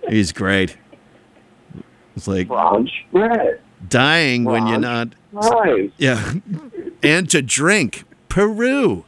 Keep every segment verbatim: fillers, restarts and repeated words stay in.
He's great. It's like Bronze red. dying when you're not. Right. Yeah. And to drink. Peru.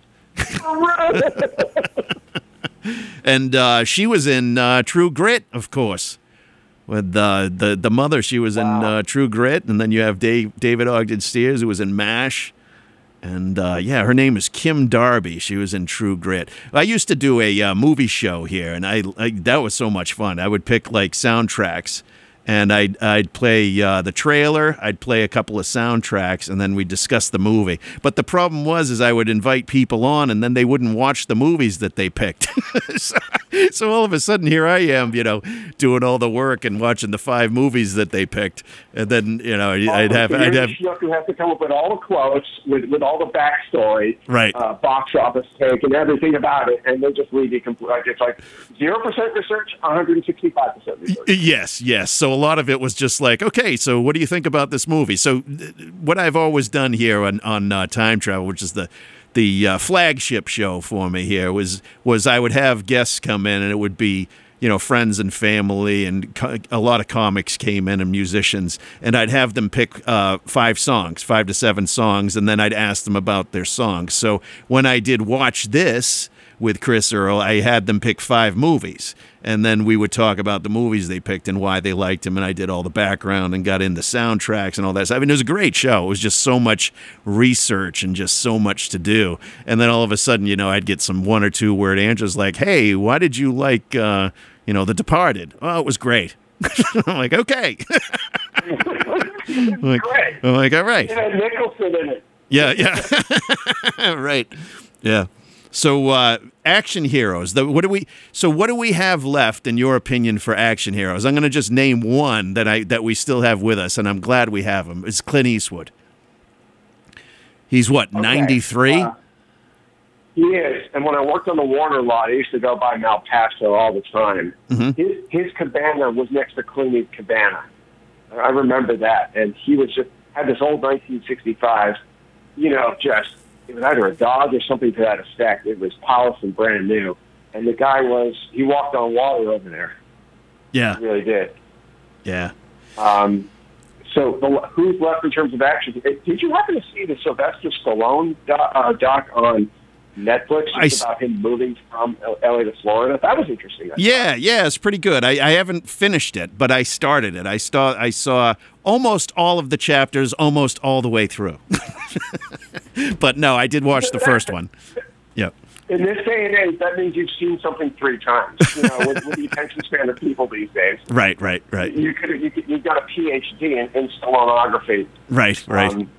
And uh, she was in uh, True Grit, of course. With uh, the the mother, she was Wow. in uh, True Grit. And then you have Dave, David Ogden Stiers, who was in MASH. And, uh, yeah, her name is Kim Darby. She was in True Grit. I used to do a uh, movie show here, and I, I that was so much fun. I would pick, like, soundtracks, and I'd, I'd play uh, the trailer, I'd play a couple of soundtracks, and then we'd discuss the movie. But the problem was is I would invite people on, and then they wouldn't watch the movies that they picked. so, so all of a sudden, here I am, you know, doing all the work and watching the five movies that they picked. And then, you know, I'd have... I'd have You have to come up with all the quotes, with, with all the backstory, Right. uh, box office take, and everything about it, and then just leave you complete. Like, it's like zero percent research, one hundred sixty-five percent research. Yes, yes. So a lot of it was just like, okay, so what do you think about this movie? So th- what I've always done here on, on uh, Time Travel, which is the the uh, flagship show for me here, was was I would have guests come in, and it would be, you know, friends and family, and co- a lot of comics came in and musicians, and I'd have them pick uh, five songs, five to seven songs, and then I'd ask them about their songs. So when I did Watch This with Chris Earl, I had them pick five movies, and then we would talk about the movies they picked and why they liked them, and I did all the background and got into soundtracks and all that. So, I mean, it was a great show. It was just so much research and just so much to do. And then all of a sudden, you know, I'd get some one or two word answers like, hey, why did you like, uh, you know, The Departed? Oh, it was great. I'm like, okay. I'm like, Great. I'm like, all right. It had Nicholson in it. Yeah, yeah. Right. Yeah. So uh, action heroes. The, what do we? So what do we have left, in your opinion, for action heroes? I'm going to just name one that I that we still have with us, and I'm glad we have him. It's Clint Eastwood. He's what, Okay. ninety-three? Uh, he is. And when I worked on the Warner lot, I used to go by Malpaso all the time. Mm-hmm. His his cabana was next to Clooney's cabana. I remember that. And he was just had this old nineteen sixty-five, you know, just it was either a dog or something to that effect. It was polished and brand new. And the guy was, he walked on water over there. Yeah, He really did. yeah. Um, so the, who's left in terms of action? Did you happen to see the Sylvester Stallone doc, uh, doc on Netflix I just s- about him moving from L A to Florida? That was interesting. I Yeah, yeah, it's pretty good. I, I haven't finished it, but I started it. I saw I saw almost all of the chapters, almost all the way through. But no, I did watch the first one. Yeah. In this day and age, that means you've seen something three times. You know, with, with the attention span of people these days, Right, right, right, you could you could, you've got a P H D in, in Stallonography. right, right. Um,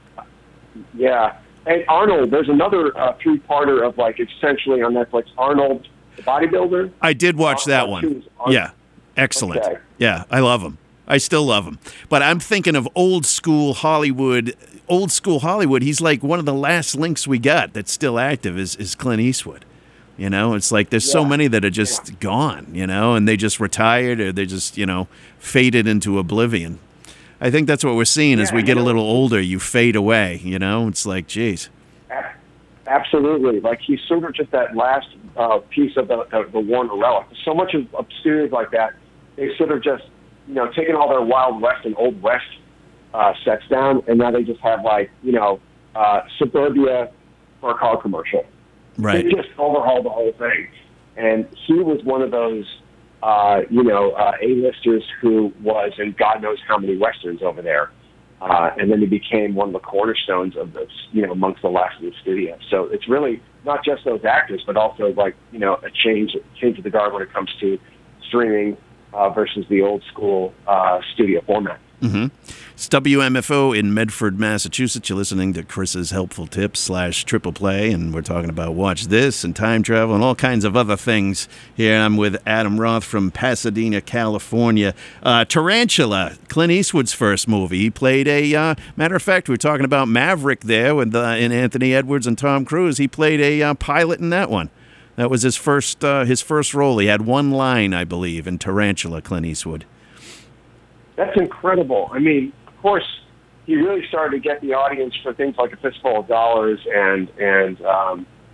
yeah. And Arnold, there's another uh, three-parter of, like, essentially on Netflix, Arnold, the bodybuilder. I did watch that Arnold one. two is Arnold. Yeah, excellent. Okay. Yeah, I love him. I still love him. But I'm thinking of old school Hollywood. Old school Hollywood. He's like one of the last links we got that's still active is, is Clint Eastwood. You know, it's like there's so Yeah. many that are just Yeah. gone, you know, and they just retired or they just, you know, faded into oblivion. I think that's what we're seeing as Yeah, we get you a know- little older. You fade away, you know. It's like, geez. A- Absolutely. Like, he's sort of just that last uh, piece of the, the, the Warner relic. So much of, of studios like that, they sort of just, you know, taken all their Wild West and Old West uh, sets down, and now they just have, like, you know, uh, Suburbia for a car commercial. Right. They just overhauled the whole thing. And he was one of those, uh, you know, uh, A-listers who was in God knows how many Westerns over there. Uh, and then he became one of the cornerstones of this, you know, amongst the last of the studio. So it's really not just those actors, but also, like, you know, a change, change of the guard when it comes to streaming uh, versus the old school uh, studio format. Mm-hmm. It's W M F O in Medford, Massachusetts. You're listening to Chris's Helpful Tips slash Triple Play, and we're talking about Watch This and time travel and all kinds of other things here. I'm with Adam Roth from Pasadena, California. Uh, Tarantula, Clint Eastwood's first movie. He played a, uh, matter of fact, we were talking about Maverick there with uh, in Anthony Edwards and Tom Cruise. He played a uh, pilot in that one. That was his first uh, his first role. He had one line, I believe, in Tarantula, Clint Eastwood. That's incredible. I mean, of course, he really started to get the audience for things like A Fistful of Dollars and and um,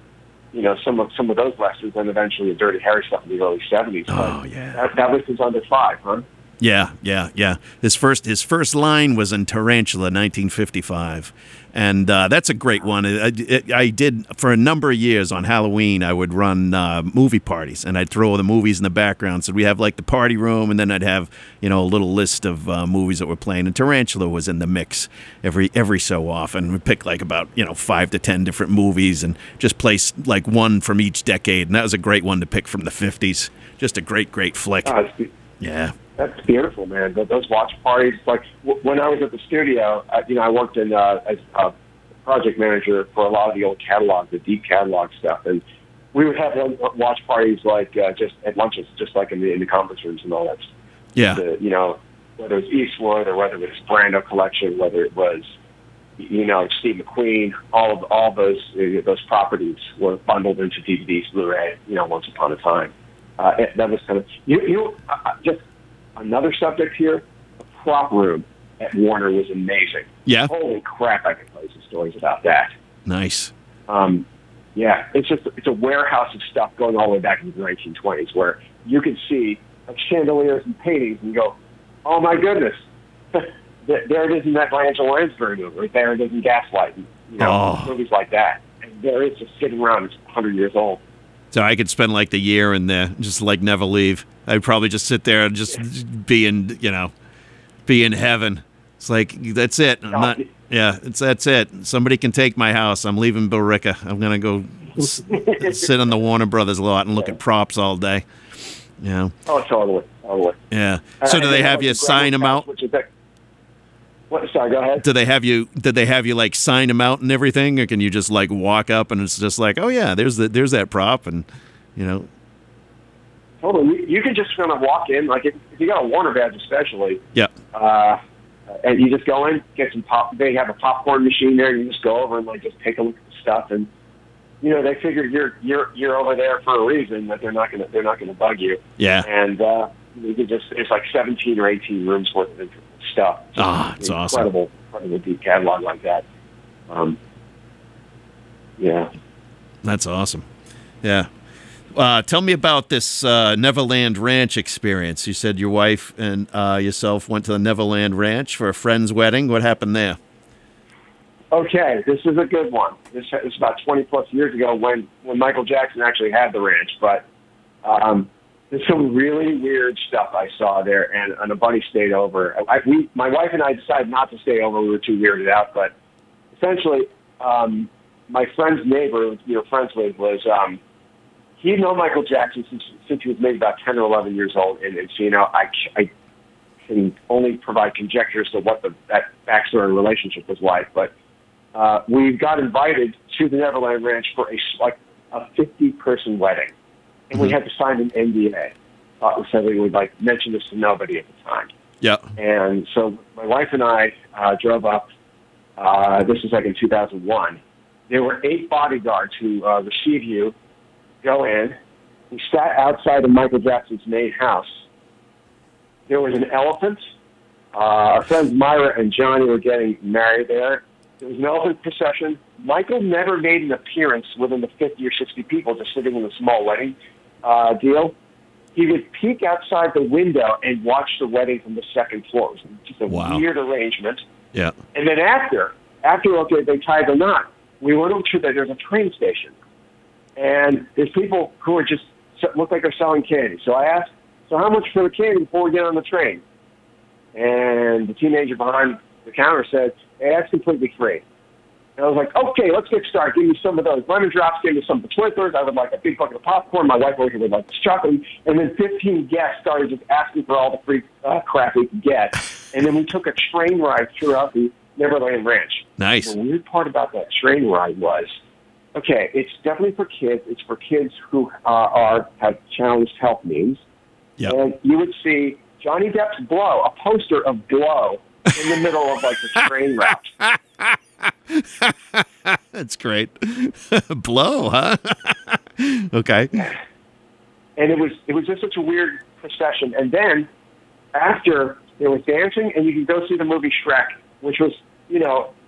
you know, some of some of those westerns, and eventually the Dirty Harry stuff in the early seventies. Oh yeah, that, that list is under five, huh? Yeah, yeah, yeah. His first his first line was in Tarantula, nineteen fifty-five, and uh, that's a great one. I, I, I did for a number of years on Halloween. I would run uh, movie parties, and I'd throw the movies in the background. So we have like the party room, and then I'd have you know a little list of uh, movies that were playing. And Tarantula was in the mix every every so often. We'd pick like about you know five to ten different movies, and just place like one from each decade. And that was a great one to pick from the fifties. Just a great, great flick. Oh, yeah. That's beautiful, man. Those watch parties, like w- when I was at the studio, uh, you know, I worked in uh, as a project manager for a lot of the old catalog, the deep catalog stuff, and we would have watch parties like uh, just at lunches, just like in the in the conference rooms and all that. Yeah. The, you know, whether it was Eastwood or whether it was Brando collection, whether it was, you know, Steve McQueen, all of all those uh, those properties were bundled into D V Ds, Blu-ray. You know, once upon a time, uh, it, that was kind of you. You uh, just. Another subject here, the prop room at Warner was amazing. Yeah. Holy crap, I can tell you some stories about that. Nice. Um, yeah, it's just it's a warehouse of stuff going all the way back into the nineteen twenties where you could see like chandeliers and paintings and go, oh my goodness, there it is in that Angela Lansbury movie, right there it is in Gaslight, and, you know, oh. movies like that. And there it's just sitting around, it's one hundred years old. So I could spend like the year in there, just like never leave. I'd probably just sit there and just be in, you know, be in heaven. It's like that's it. I'm not. Yeah, it's that's it. Somebody can take my house. I'm leaving Billerica. I'm gonna go s- sit on the Warner Brothers lot and look at props all day. You know. Oh, totally, totally. Yeah. So do they have you sign them out? What? Sorry, go ahead. Do they have you? Did they have you like sign them out and everything, or can you just like walk up and it's just like, oh yeah, there's the there's that prop, and you know. Totally, you, you can just kind of walk in, like if, if you got a Warner badge, especially. Yeah. Uh, and you just go in, get some pop. They have a popcorn machine there. And you just go over and like just take a look at the stuff, and you know they figure you're you're you're over there for a reason that they're not gonna they're not gonna bug you. Yeah. And uh, you can just it's like seventeen or eighteen rooms worth of stuff. Ah, oh, it's awesome. Incredible, incredible deep catalog like that. Um, yeah. That's awesome. Yeah. Uh, tell me about this uh, Neverland Ranch experience. You said your wife and uh, yourself went to the Neverland Ranch for a friend's wedding. What happened there? Okay, this is a good one. This is about twenty plus years ago when, when Michael Jackson actually had the ranch. But um, there's some really weird stuff I saw there, and, and a buddy stayed over. I, we, my wife and I decided not to stay over. We were too weirded out. But essentially, um, my friend's neighbor, we were friends with, was... Um, He'd known Michael Jackson since, since he was maybe about ten or eleven years old, and, and so, you know, I, I can only provide conjectures to what the, that backstory and relationship was like, but uh, we got invited to the Neverland Ranch for a, like, a fifty-person wedding, and mm-hmm. we had to sign an N D A. Uh, so we would, like, mention this to nobody at the time. Yeah. And so my wife and I uh, drove up. Uh, this was, like, in two thousand one. There were eight bodyguards who uh, receive you, go in. We sat outside of Michael Jackson's main house. There was an elephant. Uh, our friends Myra and Johnny were getting married there. There was an elephant procession. Michael never made an appearance within the fifty or sixty people just sitting in the small wedding uh, deal. He would peek outside the window and watch the wedding from the second floor. It was just a wow. weird arrangement. Yeah. And then after, after okay, they tied the knot, we went over to the, there's a train station. And there's people who are just look like they're selling candy. So I asked, so how much for the candy before we get on the train? And the teenager behind the counter said, hey, that's completely free. And I was like, okay, let's get started. Give me some of those lemon drops. Give me some of the Twizzlers. I would like a big bucket of popcorn. My wife over here would like this chocolate. And then fifteen guests started just asking for all the free uh, crap we could get. And then we took a train ride throughout the Neverland Ranch. Nice. The weird part about that train ride was, okay, it's definitely for kids. It's for kids who uh, are have challenged health needs. Yep. And you would see Johnny Depp's Blow, a poster of Blow, in the middle of like the train route. That's great. Blow, huh? Okay. And it was it was just such a weird procession. And then after there was dancing, and you could go see the movie Shrek, which was, you know,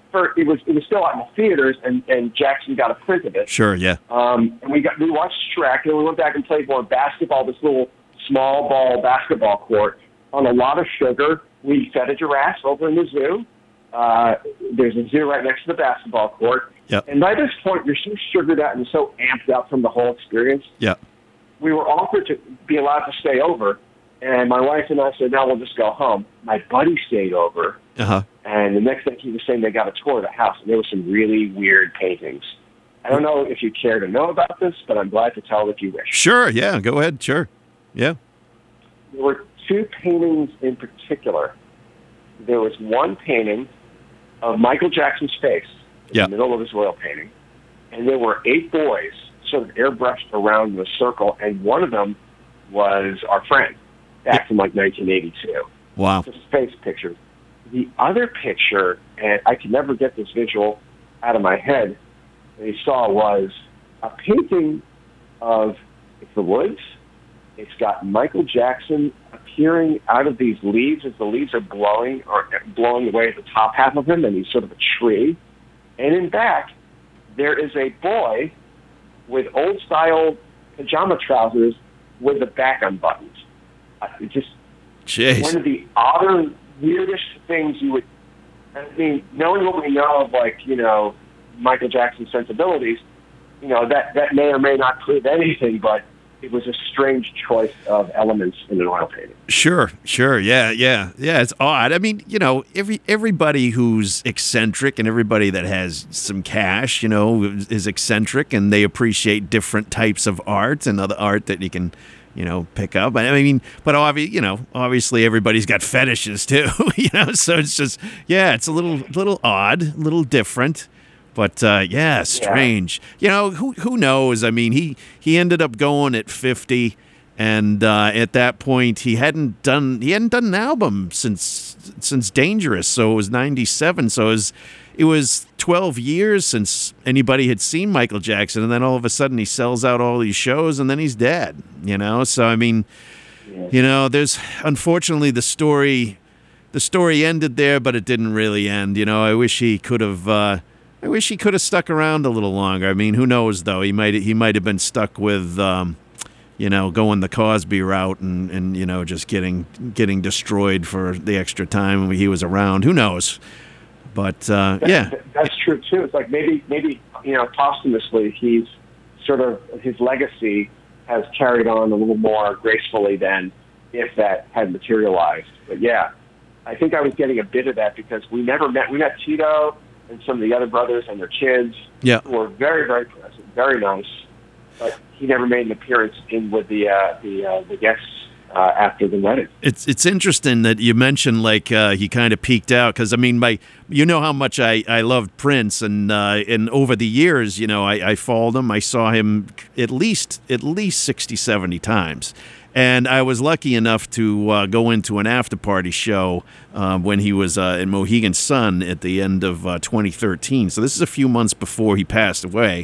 for it was it was still out in the theaters, and, and Jackson got a print of it. Sure, yeah. Um, and we got we watched Shrek, and we went back and played more basketball. This little small ball basketball court on a lot of sugar. We fed a giraffe over in the zoo. Uh, there's a zoo right next to the basketball court. Yep. And by this point, you're so sugared out and so amped up from the whole experience. Yeah. We were offered to be allowed to stay over, and my wife and I said, no, we'll just go home. My buddy stayed over, uh-huh. and the next thing he was saying they got a tour of the house, and there were some really weird paintings. I don't know if you care to know about this, but I'm glad to tell if you wish. Sure, yeah, go ahead, sure. Yeah. There were two paintings in particular. There was one painting of Michael Jackson's face in yeah. the middle of his oil painting, and there were eight boys sort of airbrushed around the circle, and one of them was our friend back from like nineteen eighty-two. Wow. Just face pictures. The other picture, and I could never get this visual out of my head, that he saw was a painting of it's the woods. It's got Michael Jackson appearing out of these leaves as the leaves are blowing or blowing away at the top half of him, and he's sort of a tree. And in back, there is a boy with old-style pajama trousers with the back unbuttoned. Uh, it's just Jeez. one of the odder, weirdest things you would... I mean, knowing what we know of, like, you know, Michael Jackson's sensibilities, you know, that, that may or may not prove anything, but it was a strange choice of elements in an oil painting. Sure, sure, yeah, yeah, yeah. It's odd. I mean, you know, every everybody who's eccentric and everybody that has some cash, you know, is eccentric, and they appreciate different types of art and other art that you can, you know, pick up. I mean, but obviously, you know, obviously everybody's got fetishes too, you know. So it's just, yeah, it's a little, little odd, a little different. But uh, yeah, strange. Yeah. You know, who who knows? I mean, he he ended up going at fifty, and uh, at that point, he hadn't done he hadn't done an album since since Dangerous. So it was ninety-seven. So it was it was twelve years since anybody had seen Michael Jackson, and then all of a sudden he sells out all these shows, and then he's dead. You know, so I mean, yeah. you know, there's unfortunately the story the story ended there, but it didn't really end. You know, I wish he could have. Uh, I wish he could have stuck around a little longer. I mean, who knows, though? He might he might have been stuck with, um, you know, going the Cosby route and, and, you know, just getting getting destroyed for the extra time he was around. Who knows? But, uh, that, yeah. That's true, too. It's like maybe, maybe you know, posthumously, he's sort of, his legacy has carried on a little more gracefully than if that had materialized. But, yeah, I think I was getting a bit of that because we never met. We met Tito and some of the other brothers and their kids, yeah. who were very, very present, very nice. But he never made an appearance in with the uh, the uh, the guests uh, after the wedding. It's it's interesting that you mentioned like uh, he kind of peaked out because I mean, my you know how much I, I loved Prince, and uh, and over the years, you know, I, I followed him. I saw him at least at least sixty, seventy times. And I was lucky enough to uh, go into an after-party show uh, when he was uh, in Mohegan Sun at the end of uh, twenty thirteen. So this is a few months before he passed away,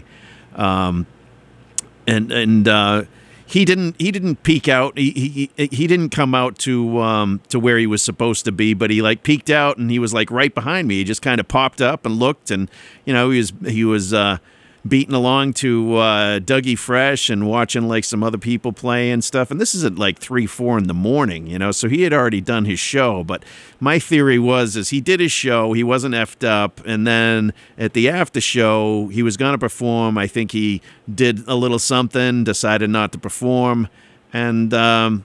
um, and and uh, he didn't he didn't peak out. He he he didn't come out to um, to where he was supposed to be, but he like peaked out, and he was like right behind me. He just kind of popped up and looked, and you know he was he was. Uh, beating along to uh, Dougie Fresh and watching like some other people play and stuff. And this is at like three, four in the morning, you know, so he had already done his show. But my theory was is he did his show, he wasn't effed up, and then at the after show, he was going to perform. I think he did a little something, decided not to perform, and um,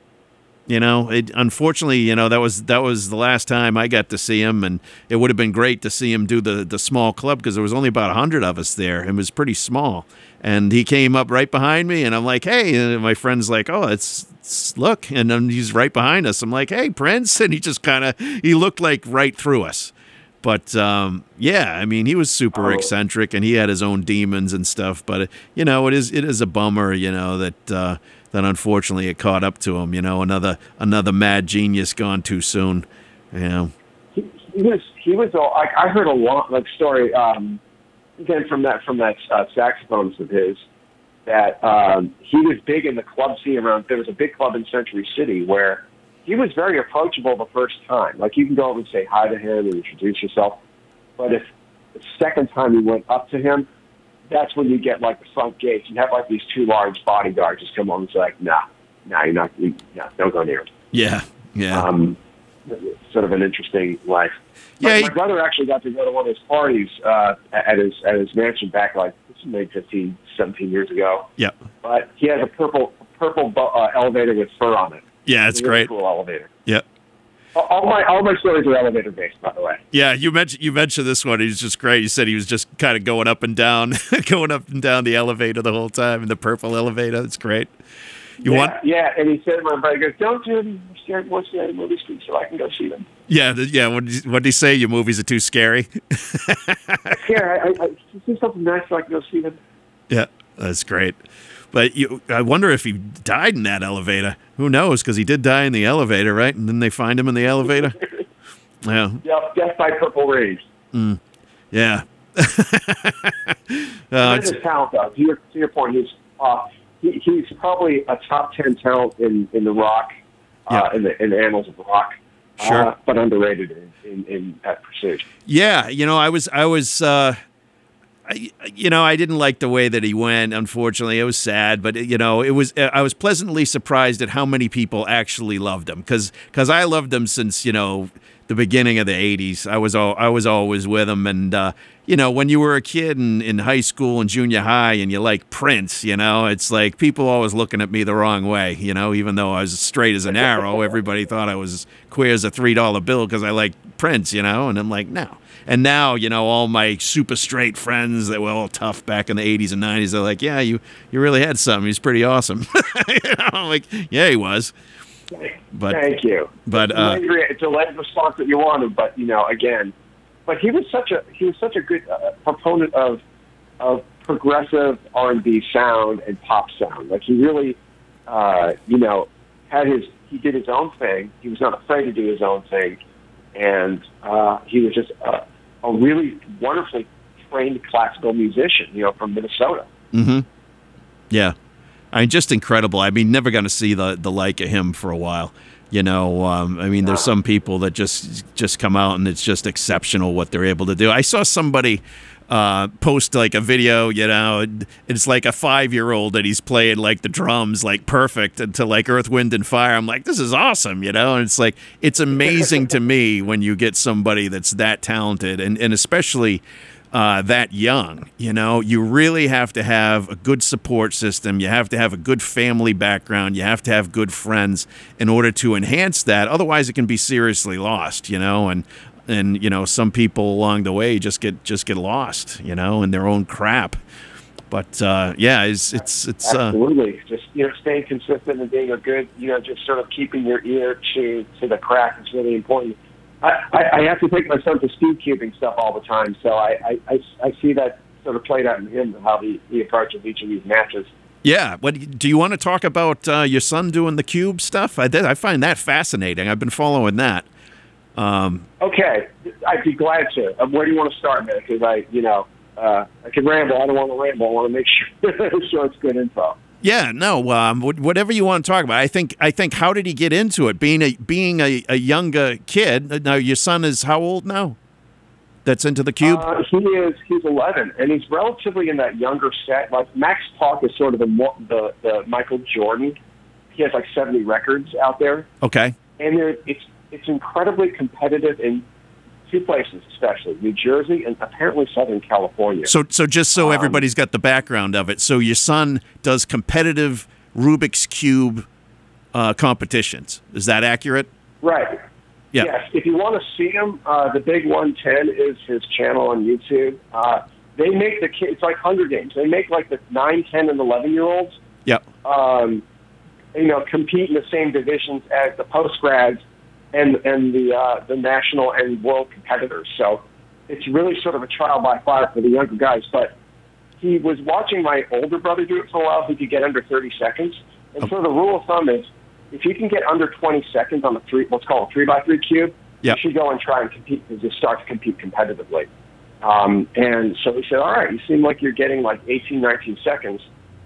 you know, it, unfortunately, you know, that was that was the last time I got to see him, and it would have been great to see him do the, the small club because there was only about a hundred of us there. It was pretty small, and he came up right behind me, and I'm like, "Hey!" And my friend's like, "Oh, it's, it's look," and then he's right behind us. I'm like, "Hey, Prince!" And he just kind of he looked like right through us. But um, yeah, I mean, he was super oh. eccentric, and he had his own demons and stuff. But you know, it is it is a bummer, you know, that. Uh, That unfortunately it caught up to him, you know, another another mad genius gone too soon, you know. He, he was he was all, I, I heard a lot like story um, again from that from that uh, saxophonist of his that um, he was big in the club scene around. There was a big club in Century City where he was very approachable the first time. Like you can go over and say hi to him and introduce yourself. But if the second time you went up to him, that's when you get like the front gates. You have like these two large bodyguards just come on and say like, nah, nah, you're not, you, nah, don't go near him. Yeah, yeah. Um, sort of an interesting life. Yeah, my, he, my brother actually got to go to one of his parties uh, at his at his mansion back like maybe fifteen, seventeen years ago. Yeah. But he has a purple purple uh, elevator with fur on it. Yeah, it's a really great. Cool elevator. Yeah. All my all my stories are elevator based, by the way. Yeah, you mentioned you mentioned this one. He's just great. You said he was just kind of going up and down, going up and down the elevator the whole time in the purple elevator. It's great. You yeah, want? Yeah, and he said to my brother, he goes, "Don't do it. Scared to watch the movie screen so I can go see them." Yeah, the, yeah. What did, what did he say? Your movies are too scary. Yeah, I, I, I see something nice so I can go see them. Yeah, that's great. But you, I wonder if he died in that elevator. Who knows? Because he did die in the elevator, right? And then they find him in the elevator. Yeah. Yep, death by purple rays. Mm. Yeah. uh, That's his talent, though. To your, to your point, he's uh, he, he's probably a top ten talent in, in the rock, uh, yeah. in the in the annals of rock. Sure. Uh, but underrated in, in, in at Pursuit. Yeah, you know, I was I was. Uh, I, you know, I didn't like the way that he went. Unfortunately, it was sad, but you know, it was. I was pleasantly surprised at how many people actually loved him, because because I loved him since you know the beginning of the eighties. I was all, I was always with him, and uh, you know, when you were a kid in, in high school and junior high, and you like Prince, you know, it's like people always looking at me the wrong way. You know, even though I was straight as an arrow, everybody thought I was queer as a three dollar bill because I liked Prince, you know, and I'm like, no. And now, you know, all my super straight friends that were all tough back in the eighties and nineties, they're like, yeah, you, you really had something. He's pretty awesome. You know, I'm like, yeah, he was. But, Thank you. But uh, it's a late response that you wanted, but, you know, again, but he was such a he was such a good uh, proponent of of progressive R and B sound and pop sound. Like, he really, uh, you know, had his, he did his own thing. He was not afraid to do his own thing. And uh, he was just a, a really wonderfully trained classical musician, you know, from Minnesota. Mm-hmm. Yeah. I mean, just incredible. I mean, never going to see the, the like of him for a while. You know, um, I mean, there's some people that just just come out and it's just exceptional what they're able to do. I saw somebody uh, post like a video, you know, it's like a five-year-old that he's playing like the drums like perfect into like Earth, Wind, and Fire. I'm like, this is awesome, you know? And it's like, it's amazing to me when you get somebody that's that talented and, and especially uh, that young, you know? You really have to have a good support system. You have to have a good family background. You have to have good friends in order to enhance that. Otherwise, it can be seriously lost, you know? And And you know, some people along the way just get just get lost, you know, in their own crap. But uh, yeah, it's it's it's uh, absolutely just you know staying consistent and being a good you know just sort of keeping your ear to to the crack is really important. I, I, I have to take my son to speed cubing stuff all the time, so I, I, I, I see that sort of played out in him how he, he approaches each of these matches. Yeah. What do you want to talk about uh, your son doing the cube stuff? I did, I find that fascinating. I've been following that. Um, okay, I'd be glad to. Uh, where do you want to start, man? Because I, you know, uh, I can ramble. I don't want to ramble. I want to make sure, sure it's good info. Yeah, no, um, whatever you want to talk about. I think. I think. How did he get into it? Being a being a, a younger kid. Now, your son is how old now? That's into the cube. Uh, he is. He's eleven, and he's relatively in that younger set. Like Max Talk is sort of the the, the Michael Jordan. He has like seventy records out there. Okay. And there, it's. It's incredibly competitive in two places, especially New Jersey and apparently Southern California. So, so just so um, everybody's got the background of it, so your son does competitive Rubik's Cube uh, competitions. Is that accurate? Right. Yeah. Yes. If you want to see him, uh, the Big one ten is his channel on YouTube. Uh, they make the kids, it's like Hunger Games. They make like the nine, ten, and eleven-year-olds. Yep. Um, you know, compete in the same divisions as the post-grads and and the uh, the national and world competitors. So it's really sort of a trial by fire for the younger guys. But he was watching my older brother do it for a while. He could get under thirty seconds. And okay. so the rule of thumb is if you can get under twenty seconds on the three, what's called a three by three cube, yep. you should go and try and compete and just start to compete competitively. Um, and so we said, all right, you seem like you're getting like eighteen, nineteen seconds.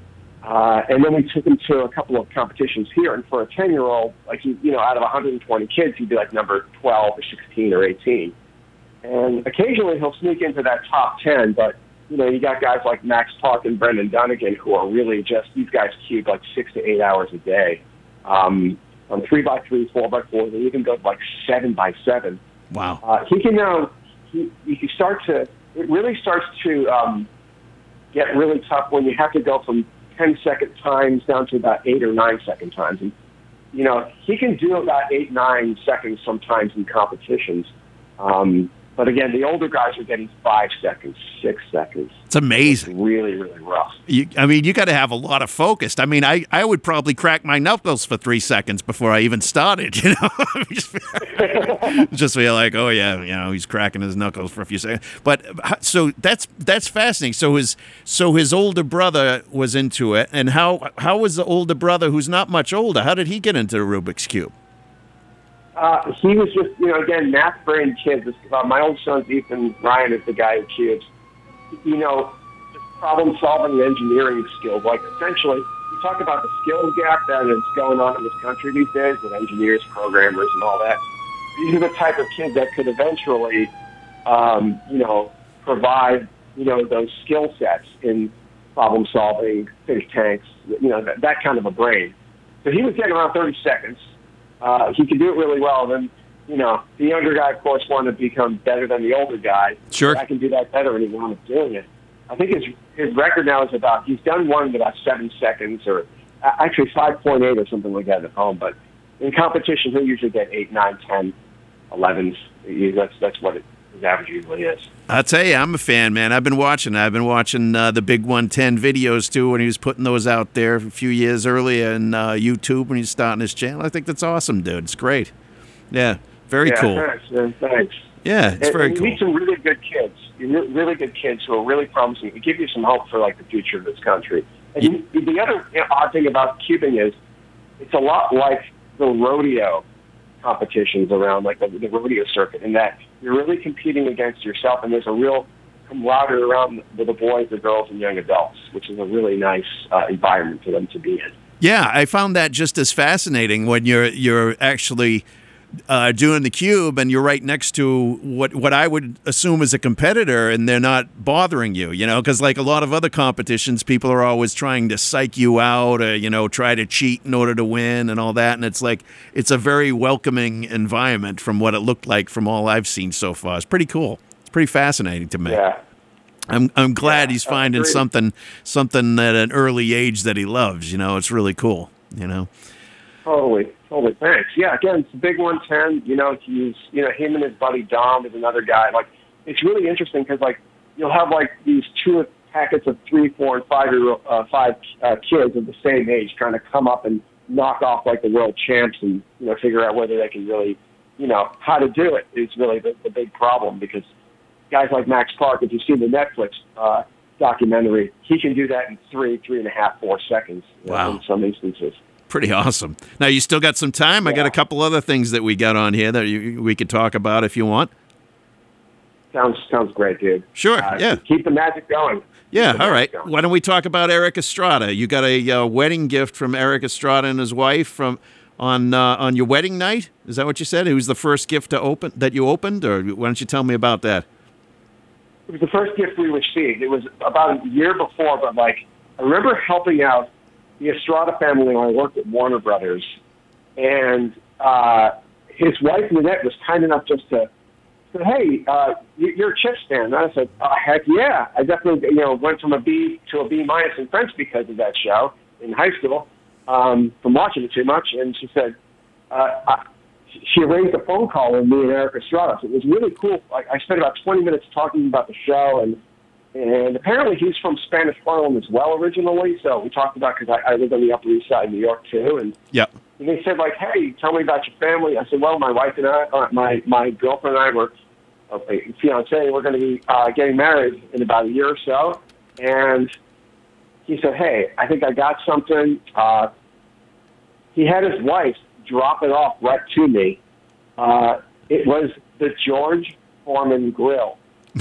Uh, and then we took him to a couple of competitions here. And for a ten-year-old, like, he, you know, out of one hundred twenty kids, he'd be like number twelve or sixteen or eighteen. And occasionally he'll sneak into that top ten, but, you know, you got guys like Max Park and Brendan Dunnigan who are really just, these guys cube like six to eight hours a day. Um, on three by three, four by four, they even go like seven by seven. Wow. Uh, he can now, he, he can start to, it really starts to um, get really tough when you have to go from ten second times down to about eight or nine second times. And, you know, he can do about eight, nine seconds sometimes in competitions. Um, but again, the older guys are getting five seconds, six seconds. It's amazing. It's really, really rough. You, I mean, you got to have a lot of focus. I mean, I, I would probably crack my knuckles for three seconds before I even started, you know? just, just feel like, oh, yeah, you know, he's cracking his knuckles for a few seconds. But so that's that's fascinating. So his so his older brother was into it. And how how was the older brother, who's not much older, how did he get into the Rubik's Cube? Uh, he was just, you know, again, math brain kids. Uh, my old son's Ethan Ryan is the guy who cubes. You know, just problem solving and engineering skills. Like essentially, you talk about the skills gap that is going on in this country these days with engineers, programmers, and all that. These are the type of kids that could eventually, um, you know, provide, you know, those skill sets in problem solving, think tanks, you know, that, that kind of a brain. So he was getting around thirty seconds. Uh, he could do it really well. Then, you know, the younger guy, of course, wanted to become better than the older guy. Sure. I can do that better, and he wound up doing it. I think his his record now is about, he's done one in about seven seconds, or uh, actually five point eight or something like that at home. But in competition, he'll usually get eight, nine, ten, elevens. That's, that's what it, his average usually is. I'll tell you, I'm a fan, man. I've been watching. I've been watching uh, the Big one ten videos, too, when he was putting those out there a few years earlier in uh, YouTube when he was starting his channel. I think that's awesome, dude. It's great. Yeah, very yeah, cool. Thanks, man. Thanks. Yeah, it's and, very and you cool. meet some really good kids. You meet really good kids who are really promising. They give you some hope for, like, the future of this country. And Yeah. you, the other you know, odd thing about cubing is it's a lot like the rodeo competitions around, like the, the rodeo circuit, in that you're really competing against yourself, and there's a real camaraderie around with the boys, the girls, and young adults, which is a really nice uh, environment for them to be in. Yeah, I found that just as fascinating when you're you're actually uh, doing the cube and you're right next to what what I would assume is a competitor, and they're not bothering you, you know, because like a lot of other competitions, people are always trying to psych you out or, you know, try to cheat in order to win and all that. And it's like, it's a very welcoming environment from what it looked like from all I've seen so far. It's pretty cool. It's pretty fascinating to me. Yeah. I'm I'm glad Yeah, he's finding agreed. something something at an early age that he loves. You know, it's really cool. You know. Totally, totally. Thanks. Yeah, again, it's a big one ten. You know, he's, you know, him and his buddy Dom is another guy. Like, it's really interesting because, like, you'll have, like, these two packets of three, four, and five, year, uh, five uh, kids of the same age trying to come up and knock off, like, the world champs and, you know, figure out whether they can really, you know, how to do it is really the, the big problem, because guys like Max Park, if you've seen the Netflix uh, documentary, he can do that in three, three and a half, four seconds you know, Wow. in some instances. Pretty awesome. Now, you still got some time? I got Yeah. a couple other things that we got on here that you, we could talk about if you want. Sounds sounds great, dude. Sure, Uh, yeah. Keep the magic going. Yeah, Keep the all right. magic going. Why don't we talk about Eric Estrada? You got a uh, wedding gift from Eric Estrada and his wife from on uh, on your wedding night? Is that what you said? It was the first gift to open that you opened, or why don't you tell me about that? It was the first gift we received. It was about a year before, but, like, I remember helping out the Estrada family when I worked at Warner Brothers, and uh, his wife, Nanette, was kind enough just to say, hey, uh, you- you're a Chiefs fan. And I said, oh, heck yeah. I definitely, you know, went from a B to a B minus in French because of that show in high school, um, from watching it too much. And she said, uh, I, she arranged a phone call with me and Eric Estrada. So it was really cool. I, I spent about twenty minutes talking about the show, and and apparently he's from Spanish Harlem as well originally. So we talked about, because I, I live on the Upper East Side of New York too, and Yep. and they said, like, hey, tell me about your family. I said, well, my wife and I, uh, my my girlfriend and I were, uh, fiance, we're going to be uh, getting married in about a year or so. And he said, hey, I think I got something. Uh, he had his wife drop it off right to me. Uh, it was the George Foreman grill.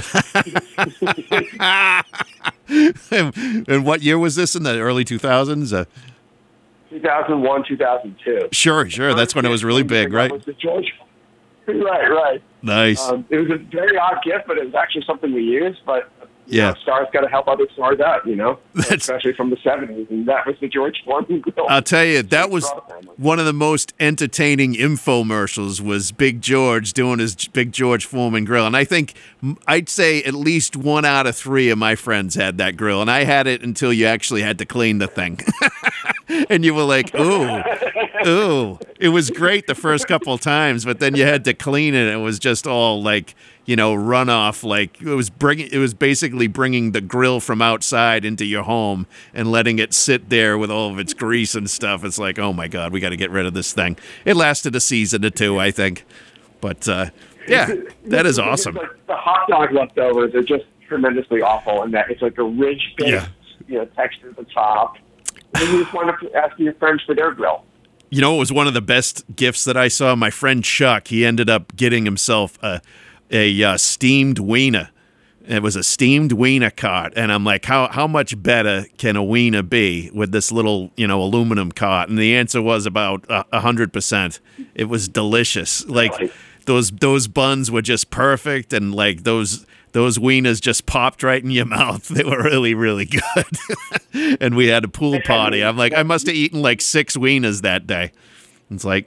And what year was this? In the early two thousands? Uh, two thousand one, two thousand two. sure, sure. That's when it was really big, right? It was the George, Right, right. Nice. Um, it was a very odd gift, but it was actually something we used. But you Yeah. know, stars got to help other stars out, you know, That's- especially from the seventies, and that was the George Foreman grill. I'll tell you, that was one of the most entertaining infomercials was Big George doing his Big George Foreman grill. And I think m- I'd say at least one out of three of my friends had that grill. And I had it until you actually had to clean the thing. And you were like, ooh, ooh. It was great the first couple of times, but then you had to clean it. And it was just all like, you know, runoff. Like it was bringing, it was basically bringing the grill from outside into your home and letting it sit there with all of its grease and stuff. It's like, oh my God, we got to get rid of this thing. It lasted a season or two, I think. But uh, yeah, that is awesome. Like the hot dog leftovers are just tremendously awful in that it's like a rich, baked, Yeah. you know, texture at the top. And you just wind up asking your friends for their grill. You know, it was one of the best gifts that I saw. My friend Chuck, he ended up getting himself a a uh, steamed wiener. It was a steamed wiener cart, and I'm like, how how much better can a wiener be with this little, you know, aluminum cart? And the answer was about a hundred percent. It was delicious. Like Really? those those buns were just perfect, and like those those wieners just popped right in your mouth. They were really really good. And we had a pool party. I'm like, I must have eaten like six wieners that day. It's like.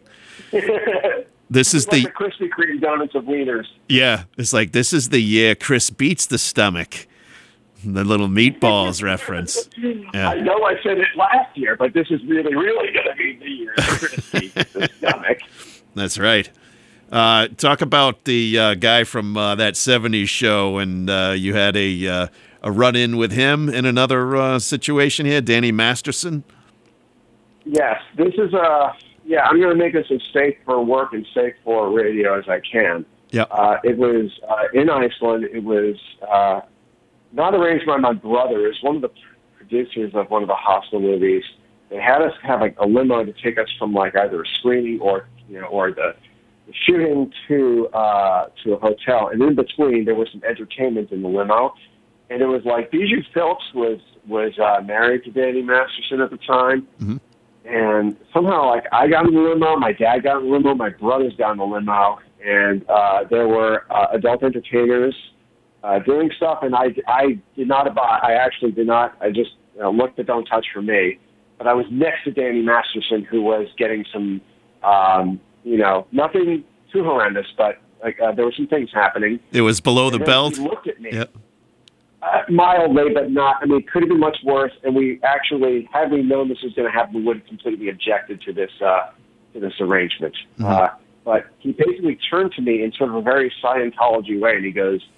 This is It's like the, the Krispy Kreme donuts of wieners. yeah, it's like this is the year Chris beats the stomach. The little meatballs reference. Yeah. I know I said it last year, but this is really, really going to be the year Chris beats the stomach. That's right. Uh, talk about the uh, guy from uh, that seventies show, and uh, you had a uh, a run-in with him in another uh, situation here, Danny Masterson. Yes, this is a, yeah, I'm going to make this as safe for work and safe for radio as I can. Yeah. Uh, it was uh, in Iceland. It was uh, not arranged by my brother. It was one of the producers of one of the Hostel movies. They had us have like a limo to take us from like either a screening or, you know, or the, the shooting to uh, to a hotel. And in between, there was some entertainment in the limo. And it was like Bijou Phillips was, was uh, married to Danny Masterson at the time. Mm-hmm. And somehow, like, I got in the limo, my dad got in the limo, my brothers got in the limo, and uh, there were uh, adult entertainers uh, doing stuff, and I, I did not abide. I actually did not. I just you know, looked at Don't Touch for me. But I was next to Danny Masterson, who was getting some, um, you know, nothing too horrendous, but like uh, there were some things happening. It was below the And then belt. He looked at me. Yep. Uh, mildly, but not. I mean, it could have been much worse. And we actually, had we known this was going to happen, we would have completely objected to this uh, to this arrangement. Mm-hmm. Uh, but he basically turned to me in sort of a very Scientology way, and he goes,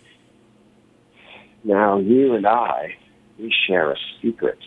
"Now you and I, we share a secret."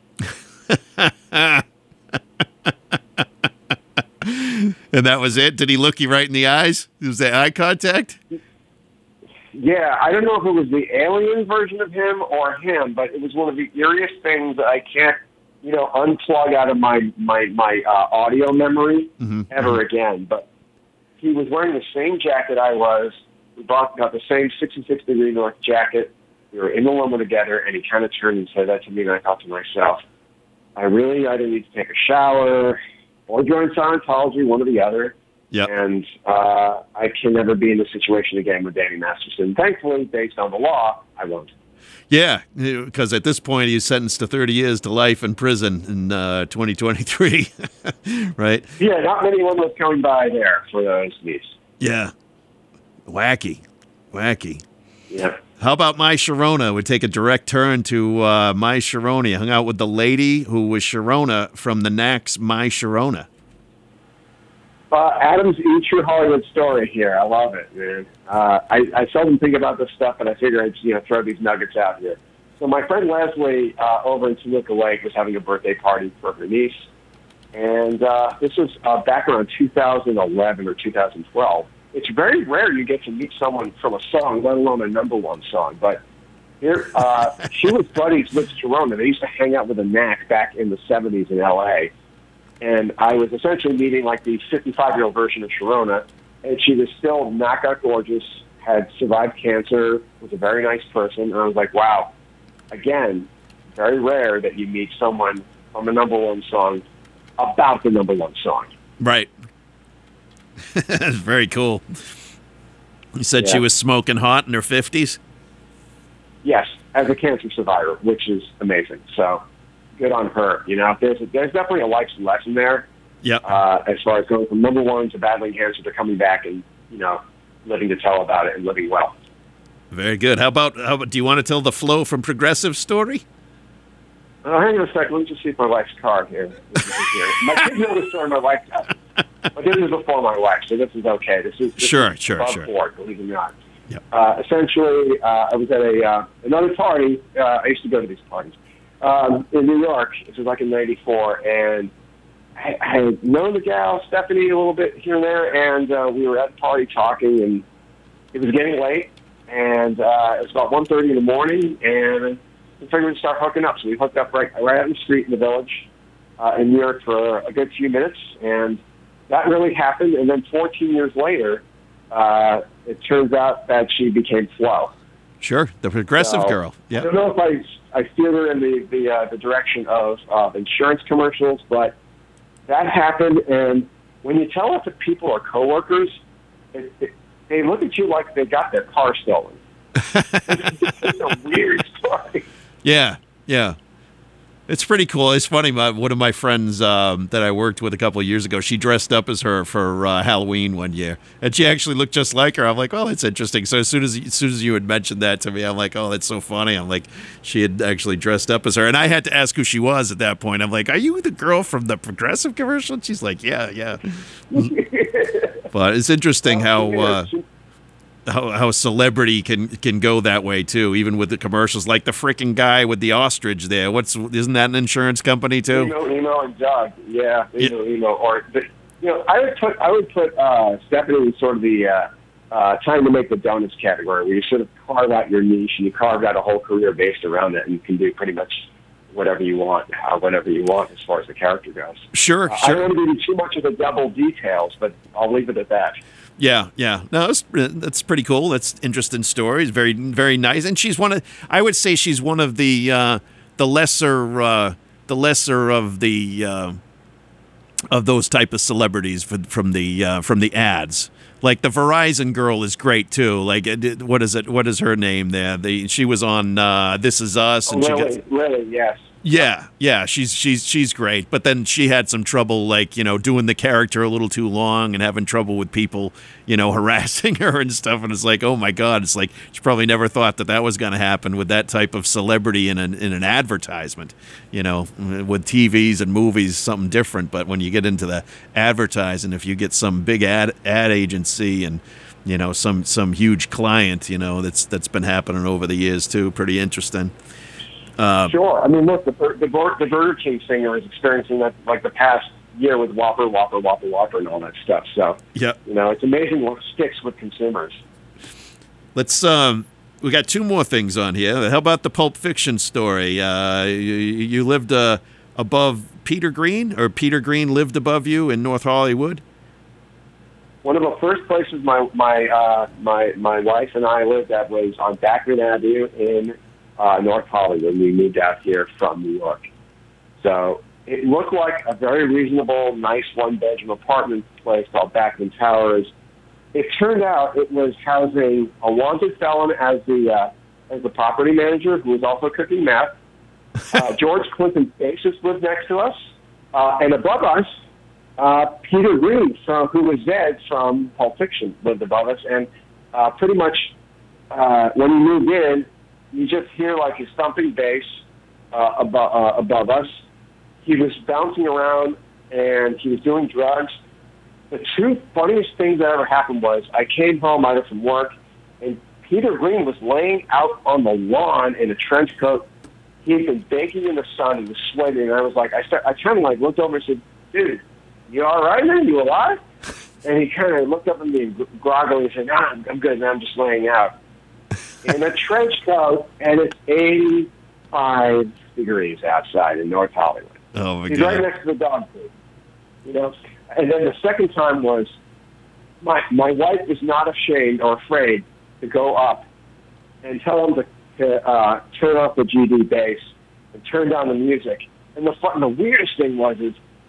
And that was it? Did he look you right in the eyes? Was that eye contact? Yeah, I don't know if it was the alien version of him or him, but it was one of the eeriest things that I can't, you know, unplug out of my my my uh, audio memory Mm-hmm. ever again. But he was wearing the same jacket I was. We both got the same sixty-six degree north jacket. We were in the limo together, and he kind of turned and said that to me, and I thought to myself, I really either need to take a shower or join Scientology, one or the other. Yep. And uh, I can never be in this situation again with Danny Masterson. Thankfully, based on the law, I won't. Yeah, because at this point he's sentenced to thirty years to life in prison in uh, twenty twenty-three, right? Yeah, not many limos coming by there for those needs. Yeah. Wacky. Wacky. Yeah. How about My Sharona? Would take a direct turn to uh, My Sharona. You hung out with the lady who was Sharona from the Knacks' My Sharona. Uh, Adam's E! True Hollywood Story here. I love it, man. Uh, I, I seldom think about this stuff, but I figure I'd you know throw these nuggets out here. So my friend Leslie uh, over in Toluca Lake was having a birthday party for her niece, and uh, this was uh, back around two thousand eleven or two thousand twelve. It's very rare you get to meet someone from a song, let alone a number one song. But here, uh, she was buddies with Sharona. They used to hang out with the Knack back in the seventies in L A. And I was essentially meeting like the fifty-five-year-old version of Sharona, and she was still knockout gorgeous, had survived cancer, was a very nice person. And I was like, wow, again, very rare that you meet someone from a number one song about the number one song. Right. That's very cool. You said Yeah. she was smoking hot in her fifties? Yes, as a cancer survivor, which is amazing. So good on her. You know, there's a, there's definitely a life lesson there. Yep. Uh, as far as going from number one to battling cancer to coming back and, you know, living to tell about it and living well. Very good. How about, how about, do you want to tell the Flo from Progressive story? Uh, hang on a second. Let me just see if my wife's card here. This is here. My kids know the story my wife doesn't. But this is before my wife, so this is okay. This is this Sure, is sure, above sure. board, believe it or not. Yep. Uh, essentially, uh, I was at a uh, another party. Uh, I used to go to these parties um, in New York. This was like in ninety-four, and I, I had known the gal Stephanie a little bit here and there, and uh, we were at the party talking, and it was getting late, and uh, it was about one thirty in the morning, and we figured we'd start hooking up. So we hooked up right right out in the street in the village uh, in New York for a good few minutes, and that really happened. And then fourteen years later, uh, it turns out that she became Flo. Sure, the Progressive So, girl. I Yeah. don't know if I I steered her in the the, uh, the direction of uh, insurance commercials, but that happened. And when you tell it to people or coworkers, it, it, they look at you like they got their car stolen. it's, it's a weird story. Yeah, yeah. It's pretty cool. It's funny. My, one of my friends um, that I worked with a couple of years ago, she dressed up as her for uh, Halloween one year, and she actually looked just like her. I'm like, oh, that's interesting. So as soon as as soon as you had mentioned that to me, I'm like, oh, that's so funny. I'm like, she had actually dressed up as her, and I had to ask who she was at that point. I'm like, are you the girl from the Progressive commercial? And she's like, yeah, yeah. But it's interesting how. Uh, How, how celebrity can can go that way too, even with the commercials, like the freaking guy with the ostrich there. What's isn't that an insurance company too? Emo, Emo and Doug, yeah, Yeah. Emo, Emo, or the, you know, I would put I would put uh, Stephanie in sort of the uh, uh, time to make the donuts category, where you sort of carve out your niche and you carve out a whole career based around it, and you can do pretty much whatever you want, uh, whatever you want as far as the character goes. Sure, Uh, I sure. don't want to give you too much of the double details, but I'll leave it at that. Yeah, yeah. No, it's, that's pretty cool. That's interesting stories. Very, very nice. And she's one of. I would say she's one of the uh, the lesser uh, the lesser of the uh, of those type of celebrities for, from the uh, from the ads. Like the Verizon girl is great too. Like it- what is it? What is her name there? The she was on uh, This Is Us, and Oh, she really, gets. really, yes. Yeah, yeah, she's she's she's great. But then she had some trouble, like, you know, doing the character a little too long and having trouble with people, you know, harassing her and stuff. And it's like, oh my God, it's like she probably never thought that that was going to happen with that type of celebrity in an in an advertisement. You know, with T Vs and movies, something different. But when you get into the advertising, if you get some big ad ad agency and you know some some huge client, you know, that's that's been happening over the years too. Pretty interesting. Uh, Sure. I mean, look, the, Bur- the, Bur- the Burger King singer is experiencing that like the past year with Whopper, Whopper, Whopper, Whopper, and all that stuff. So, yeah. you know, it's amazing what sticks with consumers. Let's. Um, we got two more things on here. How about the Pulp Fiction story? Uh, you, you lived uh, above Peter Green, or Peter Green lived above you in North Hollywood? One of the first places my my uh, my my wife and I lived at was on Backman Avenue in uh, North Hollywood. We moved out here from New York, so it looked like a very reasonable, nice one-bedroom apartment place called Backman Towers. It turned out it was housing a wanted felon as the uh, as the property manager, who was also cooking meth. Uh, George Clinton's bassist lived next to us, uh, and above us, uh, Peter Green, from, who was Zed from Pulp Fiction, lived above us. And uh, pretty much uh, when you moved in, you just hear like his thumping bass uh, above, uh, above us. He was bouncing around, and he was doing drugs. The two funniest things that ever happened was I came home either from work, and Peter Green was laying out on the lawn in a trench coat. He had been baking in the sun. He was sweating, and I was like, I start, I kind of like looked over and said, "Dude, you all right, man? You alive?" And he kind of looked up at me groggily and said, "Nah, I'm, I'm good, man. I'm just laying out." In a trench coat, and it's eighty-five degrees outside in North Hollywood. Oh my He's God! right next to the dog food, you know. And then the second time was my my wife was not ashamed or afraid to go up and tell him to, to uh, turn off the G D bass and turn down the music. And the fun, the weirdest thing was is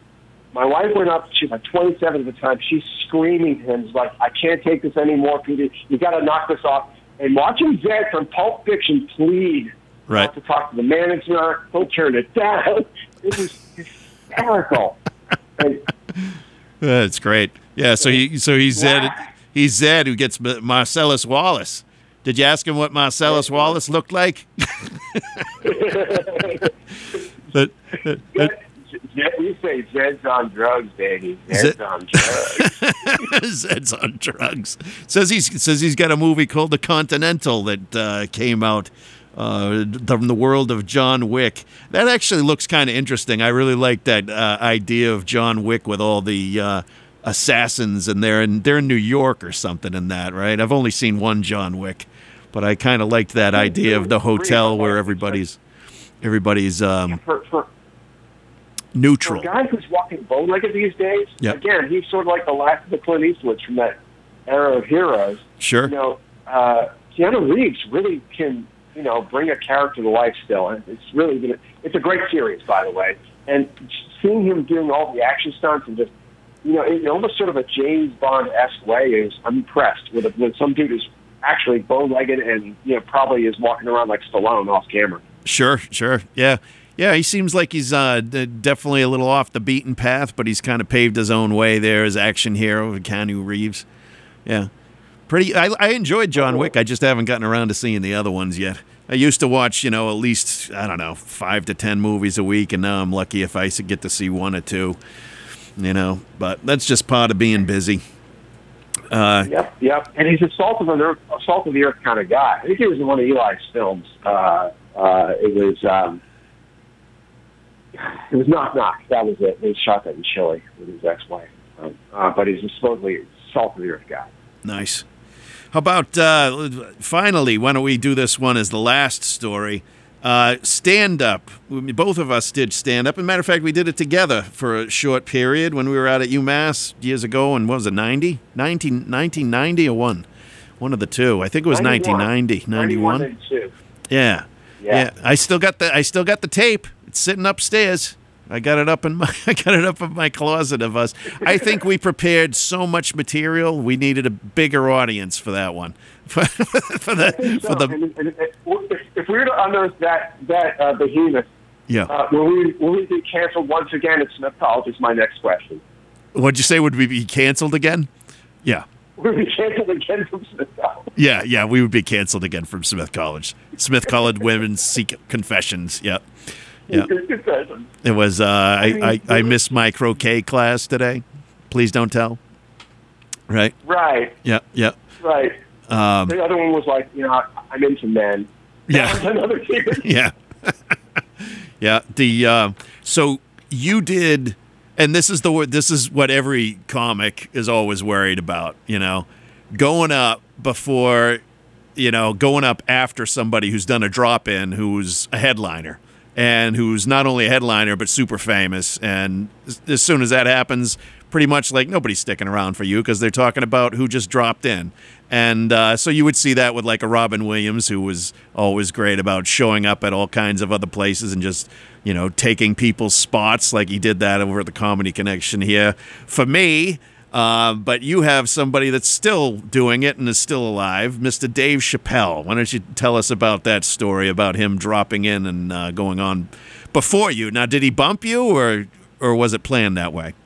my wife went up. She's like twenty-seven at the time. She's screaming to him, she's like, "I can't take this anymore, Peter. You got to knock this off." And watching Zed from Pulp Fiction plead Right. to talk to the manager, he'll turn it down. It was hysterical. And, That's great. Yeah. So he so he's Zed. He's Zed who gets Marcellus Wallace. Did you ask him what Marcellus Wallace looked like? But, uh, uh, Zed, we say Zed's on drugs, baby. Zed's Zed- on drugs. Zed's on drugs. Says he's says he's got a movie called The Continental that uh, came out uh, from the world of John Wick. That actually looks kind of interesting. I really like that uh, idea of John Wick with all the uh, assassins, and they're in they're in New York or something in that, right? I've only seen one John Wick, but I kind of liked that idea of the hotel where everybody's everybody's um, for, for, neutral. For a guy who's walking bow-legged these days, Yep. again, he's sort of like the last of the Clint Eastwoods from that era of heroes. Sure. You know, uh, Keanu Reeves really can, you know, bring a character to life still. And it's really gonna, it's a great series, by the way. And seeing him doing all the action stunts and just, you know, in almost sort of a James Bond-esque way is, I'm impressed with, a, with some dude who's actually bow-legged and, you know, probably is walking around like Stallone off camera. Sure, sure. Yeah. Yeah, he seems like he's uh, d- definitely a little off the beaten path, but he's kind of paved his own way there as action hero, Keanu Reeves. Yeah. Pretty. I, I enjoyed John Wick. I just haven't gotten around to seeing the other ones yet. I used to watch, you know, at least, I don't know, five to ten movies a week, and now I'm lucky if I get to see one or two, you know. But that's just part of being busy. Uh, Yep, yep. And he's a salt of the earth, a salt of the earth kind of guy. I think he was in one of Eli's films. Uh, uh, it was um, it was Knock Knock. That was it. He shot that in Chile with his ex-wife. Um, uh, but he's supposedly a salt of the earth guy. Nice. How about, uh, finally, why don't we do this one as the last story? Uh, stand-up. Both of us did stand-up. As a matter of fact, we did it together for a short period when we were out at UMass years ago. And what was it, ninety? nineteen, nineteen ninety or one? One of the two. I think it was ninety-one. nineteen ninety. ninety-one? ninety-one. Yeah. Yeah. Yeah. I still got the I still got the tape. It's sitting upstairs. I got it up in my I got it up in my closet of us. I think we prepared so much material. We needed a bigger audience for that one. for, for the So, for the and, and, and if, if we were to unearth that that uh, behemoth, yeah. uh, will we will we be canceled once again at Smith College? Is my next question. What'd you say? Would we be canceled again? Yeah. Will we be canceled again from Smith College? Yeah, yeah, we would be canceled again from Smith College. Smith College Women's Secret Confessions. Yeah. Yeah. It was, uh, I, I, I missed my croquet class today. Please don't tell. Right? Right, Yeah, yeah. right. Um, The other one was like, you know, I, I'm into men. Yeah. That was another thing. yeah. yeah. The, uh, so you did, and this is the word, this is what every comic is always worried about, you know, going up before, you know, going up after somebody who's done a drop in who's a headliner. And who's not only a headliner but super famous. And as soon as that happens, pretty much like nobody's sticking around for you because they're talking about who just dropped in. And uh, so you would see that with like a Robin Williams, who was always great about showing up at all kinds of other places and just, you know, taking people's spots, like he did that over at the Comedy Connection here. For me, uh, but you have somebody that's still doing it and is still alive, Mister Dave Chappelle. Why don't you tell us about that story about him dropping in and uh, going on before you? Now, did he bump you, or or was it planned that way?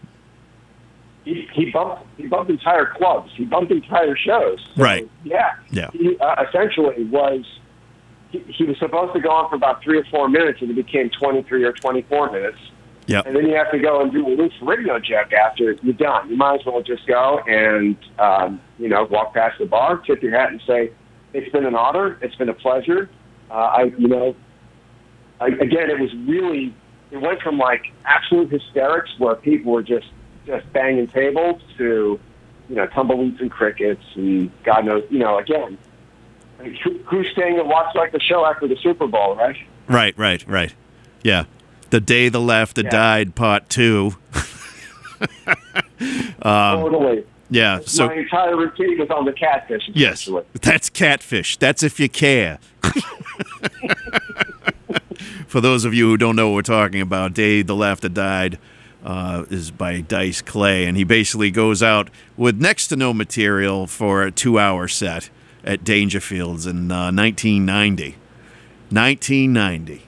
He, he bumped he bumped entire clubs. He bumped entire shows. So, Right. Yeah. Yeah. He uh, essentially was. He, he was supposed to go on for about three or four minutes, and it became twenty-three or twenty-four minutes. Yep. And then you have to go and do a loose radio joke after you're done. You might as well just go and, um, you know, walk past the bar, tip your hat and say, it's been an honor. It's been a pleasure. Uh, I, you know, I, again, it was really, it went from like absolute hysterics where people were just, just banging tables to, you know, tumbleweeds and crickets and God knows, you know, again, I mean, who, who's staying and watch like the show after the Super Bowl, right? Right, right, right. Yeah. The Day the Left Yeah. Died, Part Two. um, Totally. yeah. So My entire routine was on the catfish. yes, essentially. that's catfish. That's if you care. For those of you who don't know what we're talking about, Day the Left Died, uh, is by Dice Clay, and he basically goes out with next to no material for a two-hour set at Dangerfields in uh, nineteen ninety. nineteen ninety.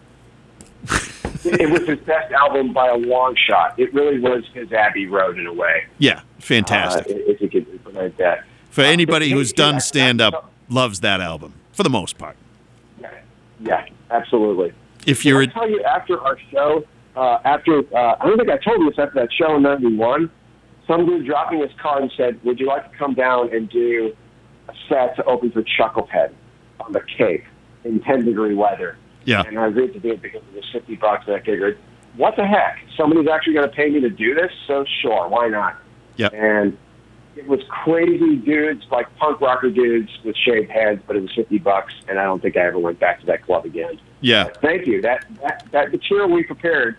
It was his best album by a long shot. It really was his Abbey Road in a way. Yeah, fantastic. Uh, if you could implement that. For anybody uh, who's yeah, done stand-up, loves that album, for the most part. Yeah, yeah, absolutely. If you're... I'll tell you, after our show, uh, after, uh, I don't think I told you this after that show in ninety-one, some dude dropped me his card and said, would you like to come down and do a set to open for Chucklehead on the Cape in ten-degree weather? Yeah. And I agreed to do it because it was fifty bucks, and I figured, what the heck? Somebody's actually going to pay me to do this? So sure, why not? Yeah. And it was crazy dudes, like punk rocker dudes with shaved heads, but it was fifty bucks, and I don't think I ever went back to that club again. Yeah. But thank you. That, that that material we prepared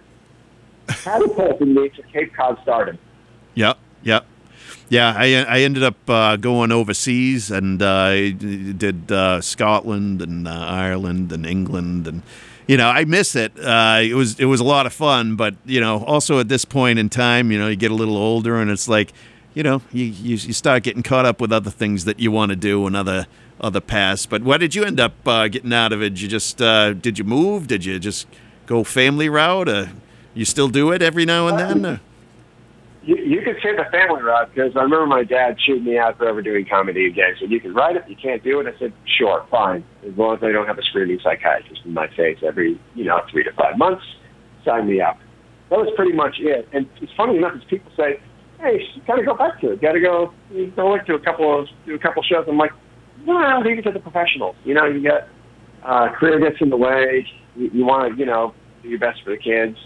catapulted me to Cape Cod stardom. Yep, yep. Yeah, I I ended up uh, going overseas, and uh, I did uh, Scotland and uh, Ireland and England, and you know I miss it. Uh, it was it was a lot of fun, but you know also at this point in time, you know you get a little older, and it's like you know you you, you start getting caught up with other things that you want to do and other other paths. But why did you end up uh, getting out of it? Did you just uh, did you move? Did you just go family route? Or you still do it every now and then? Or? You, you could say the family route, because I remember my dad chewed me out for ever doing comedy again. So you can write it, you can't do it. I said, sure, fine, as long as I don't have a screaming psychiatrist in my face every, you know, three to five months, sign me up. That was pretty much it. And it's funny enough, as people say, hey, you got to go back to it. Got to go, you go like to a couple of do a couple shows. I'm like, no, leave it to the professionals. You know, you get uh, career gets in the way. You, you want to, you know, do your best for the kids.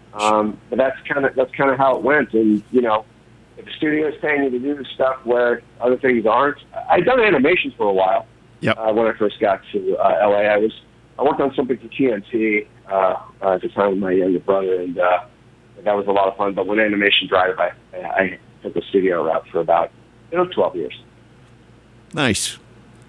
Um, but that's kind of that's kind of how it went. And you know, if the studio is paying you to do stuff where other things aren't, I'd done animation for a while. Yep. Uh, when I first got to uh, L A, I was I worked on something for T N T uh, uh, at the time with my younger brother, and uh, that was a lot of fun. But when animation dried up, I, I took the studio route for about you know twelve years. Nice.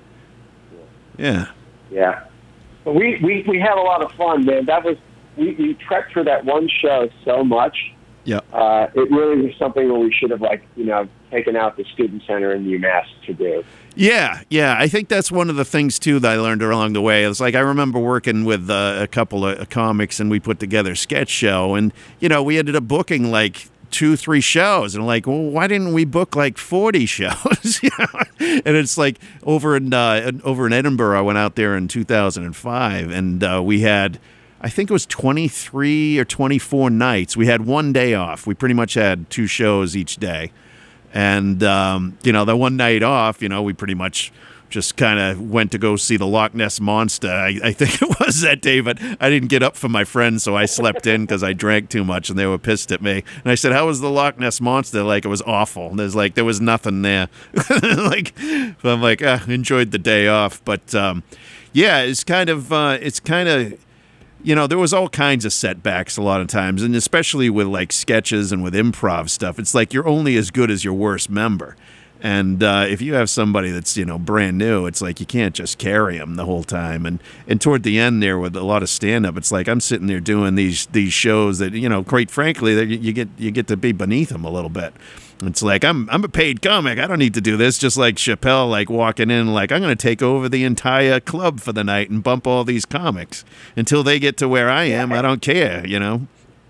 Yeah. Yeah. But we, we, we had a lot of fun, man. That was we, we prepped for that one show so much. Yeah. Uh, it really was something where we should have, like, you know, taken out the student center in UMass to do. Yeah, yeah. I think that's one of the things, too, that I learned along the way. It's like I remember working with uh, a couple of uh, comics, and we put together a sketch show. And, you know, we ended up booking, like, two, three shows. And, like, well, why didn't we book, like, forty shows? You know? And it's like over in, uh, over in Edinburgh, I went out there in two thousand five, and uh, we had... I think it was twenty-three or twenty-four nights. We had one day off. We pretty much had two shows each day. And, um, you know, the one night off, you know, we pretty much just kind of went to go see the Loch Ness Monster. I, I think it was that day, but I didn't get up for my friends, so I slept in because I drank too much, and they were pissed at me. And I said, how was the Loch Ness Monster? Like, it was awful. And there's like, there was nothing there. Like, so I'm like, ah, enjoyed the day off. But, um, yeah, it's kind of, uh, it's kind of, you know, there was all kinds of setbacks a lot of times, and especially with, like, sketches and with improv stuff. It's like you're only as good as your worst member. And uh, if you have somebody that's, you know, brand new, it's like you can't just carry them the whole time. And and toward the end there with a lot of stand-up, it's like I'm sitting there doing these these shows that, you know, quite frankly, that you get you get to be beneath them a little bit. It's like, I'm I'm a paid comic. I don't need to do this. Just like Chappelle, like walking in, like, I'm going to take over the entire club for the night and bump all these comics until they get to where I am. I don't care, you know.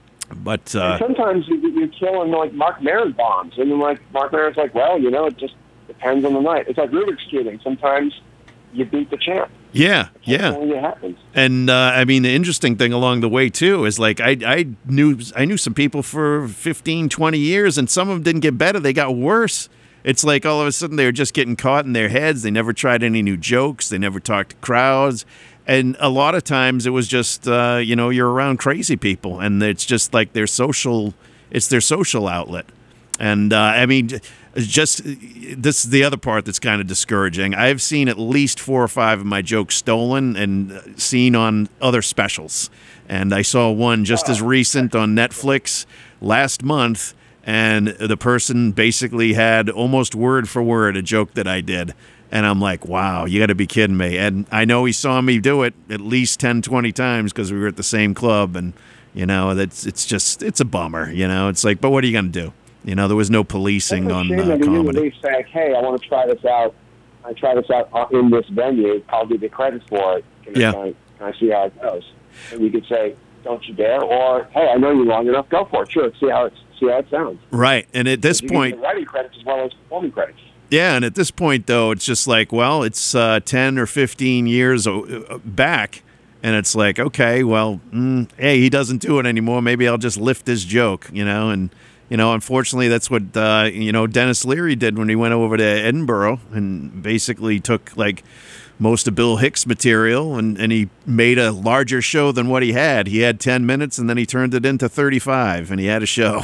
But uh, sometimes you, you're killing, like, Mark Maron bombs. And then, like, Mark Maron's like, well, you know, it just depends on the night. It's like Rubik's Cubing. Sometimes you beat the champ. Yeah, yeah. That's it happens. And uh, I mean, the interesting thing along the way too is, like, I I knew I knew some people for fifteen, twenty years, and some of them didn't get better; they got worse. It's like all of a sudden they were just getting caught in their heads. They never tried any new jokes. They never talked to crowds. And a lot of times it was just, uh, you know, you're around crazy people, and it's just like their social, it's their social outlet. And uh, I mean, just this is the other part that's kind of discouraging. I've seen at least four or five of my jokes stolen and seen on other specials. And I saw one just as recent on Netflix last month, and the person basically had almost word for word a joke that I did. And I'm like, wow, you got to be kidding me. And I know he saw me do it at least ten, twenty times because we were at the same club. And You know, that's it's just it's a bummer. You know, it's like, but what are you going to do? You know, there was no policing on uh, that comedy. He say, hey, I want to try this out. I try this out in this venue. I'll give you credit for it. Can Yeah. I, can I see how it goes? And you could say, don't you dare, or hey, I know you long enough. Go for it. Sure, see how it see how it sounds. Right, and at this you point, give writing credits as well as performing credits. yeah, and at this point though, it's just like, well, it's uh, ten or fifteen years o- back. And it's like, okay, well, mm, hey, he doesn't do it anymore. Maybe I'll just lift his joke, you know. And, you know, unfortunately, that's what, uh, you know, Dennis Leary did when he went over to Edinburgh and basically took, like, most of Bill Hicks' material and, and he made a larger show than what he had. He had ten minutes and then he turned it into thirty-five and he had a show,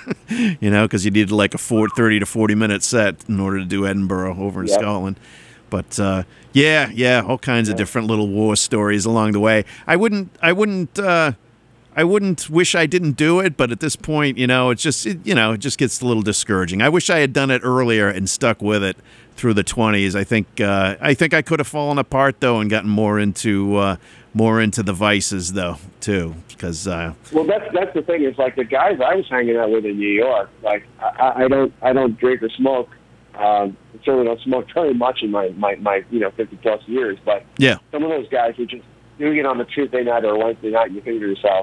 you know, because he needed like a four, thirty to forty minute set in order to do Edinburgh over in Yep. Scotland. But uh, yeah, yeah, all kinds of different little war stories along the way. I wouldn't, I wouldn't, uh, I wouldn't wish I didn't do it. But at this point, you know, it's just, it, you know, it just gets a little discouraging. I wish I had done it earlier and stuck with it through the twenties. I think, uh, I think I could have fallen apart though and gotten more into, uh, more into the vices though too, because. Uh, well, that's that's the thing. Is like the guys I was hanging out with in New York. Like I, I don't, I don't drink or smoke. Um, certainly don't smoke very much in my, my, my you know fifty plus years, but yeah, some of those guys who just doing it on a Tuesday night or a Wednesday night, you think to yourself,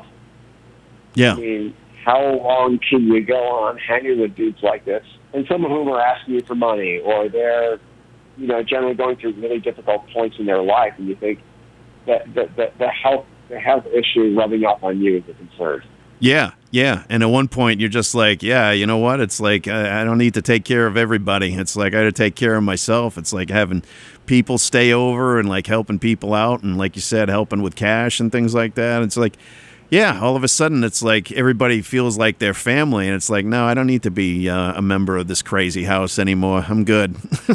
yeah, I mean, how long can you go on hanging with dudes like this? And some of whom are asking you for money, or they're you know generally going through really difficult points in their life, and you think that the, the, the health the health issue rubbing off on you is a concern. yeah, yeah. And at one point, you're just like, yeah, you know what? It's like, I, I don't need to take care of everybody. It's like, I got to take care of myself. It's like having people stay over and like helping people out. And like you said, helping with cash and things like that. It's like, yeah, all of a sudden, it's like everybody feels like they're family. And it's like, no, I don't need to be uh, a member of this crazy house anymore. I'm good.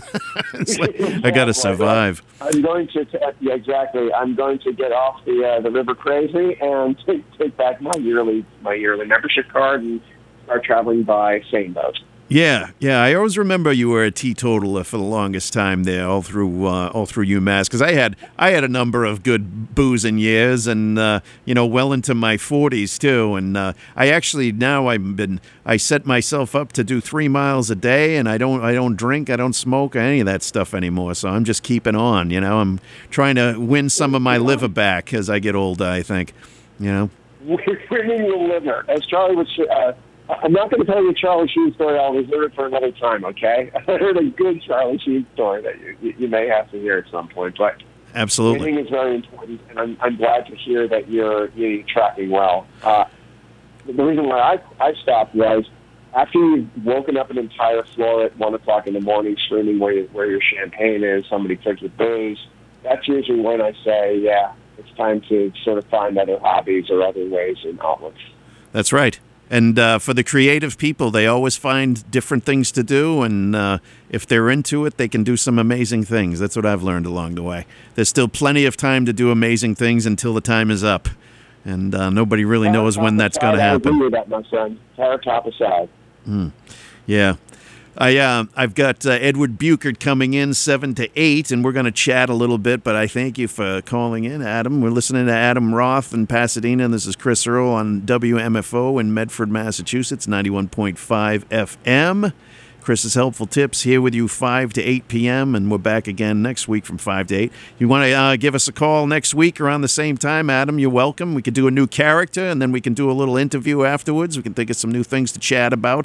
It's like, I got to survive. I'm going to, to yeah, exactly. I'm going to get off the uh, the river crazy and take, take back my yearly my yearly membership card and start traveling by same boat. Yeah, yeah. I always remember you were a teetotaler for the longest time there, all through uh, all through UMass. Because I had I had a number of good boozing years, and uh, you know, well into my forties too. And uh, I actually now I've been I set myself up to do three miles a day, and I don't I don't drink, I don't smoke, any of that stuff anymore. So I'm just keeping on. You know, I'm trying to win some of my liver back as I get older. I think, you know, winning your liver, as Charlie would say. Uh, I'm not going to tell you a Charlie Sheen story. I'll reserve it for another time, okay? I heard a good Charlie Sheen story that you, you may have to hear at some point. But absolutely, winning is very important, and I'm, I'm glad to hear that you're, you're tracking well. Uh, the reason why I, I stopped was after you've woken up an entire floor at one o'clock in the morning screaming where, you, where your champagne is, somebody took your booze, that's usually when I say, yeah, it's time to sort of find other hobbies or other ways and outlets. That's right. And uh, for the creative people, they always find different things to do. And uh, if they're into it, they can do some amazing things. That's what I've learned along the way. There's still plenty of time to do amazing things until the time is up. And uh, nobody really knows when that's going to happen. I agree with that, my friend. Tear top aside. Mm. Yeah. I, uh, I've got uh, Edward Buchert coming in seven to eight, and we're going to chat a little bit, but I thank you for calling in, Adam. We're listening to Adam Roth in Pasadena, and this is Chris Earl on W M F O in Medford, Massachusetts, ninety-one point five F M. Chris's Helpful Tips here with you five to eight p.m., and we're back again next week from five to eight. You want to uh, give us a call next week around the same time, Adam, you're welcome. We could do a new character, and then we can do a little interview afterwards. We can think of some new things to chat about.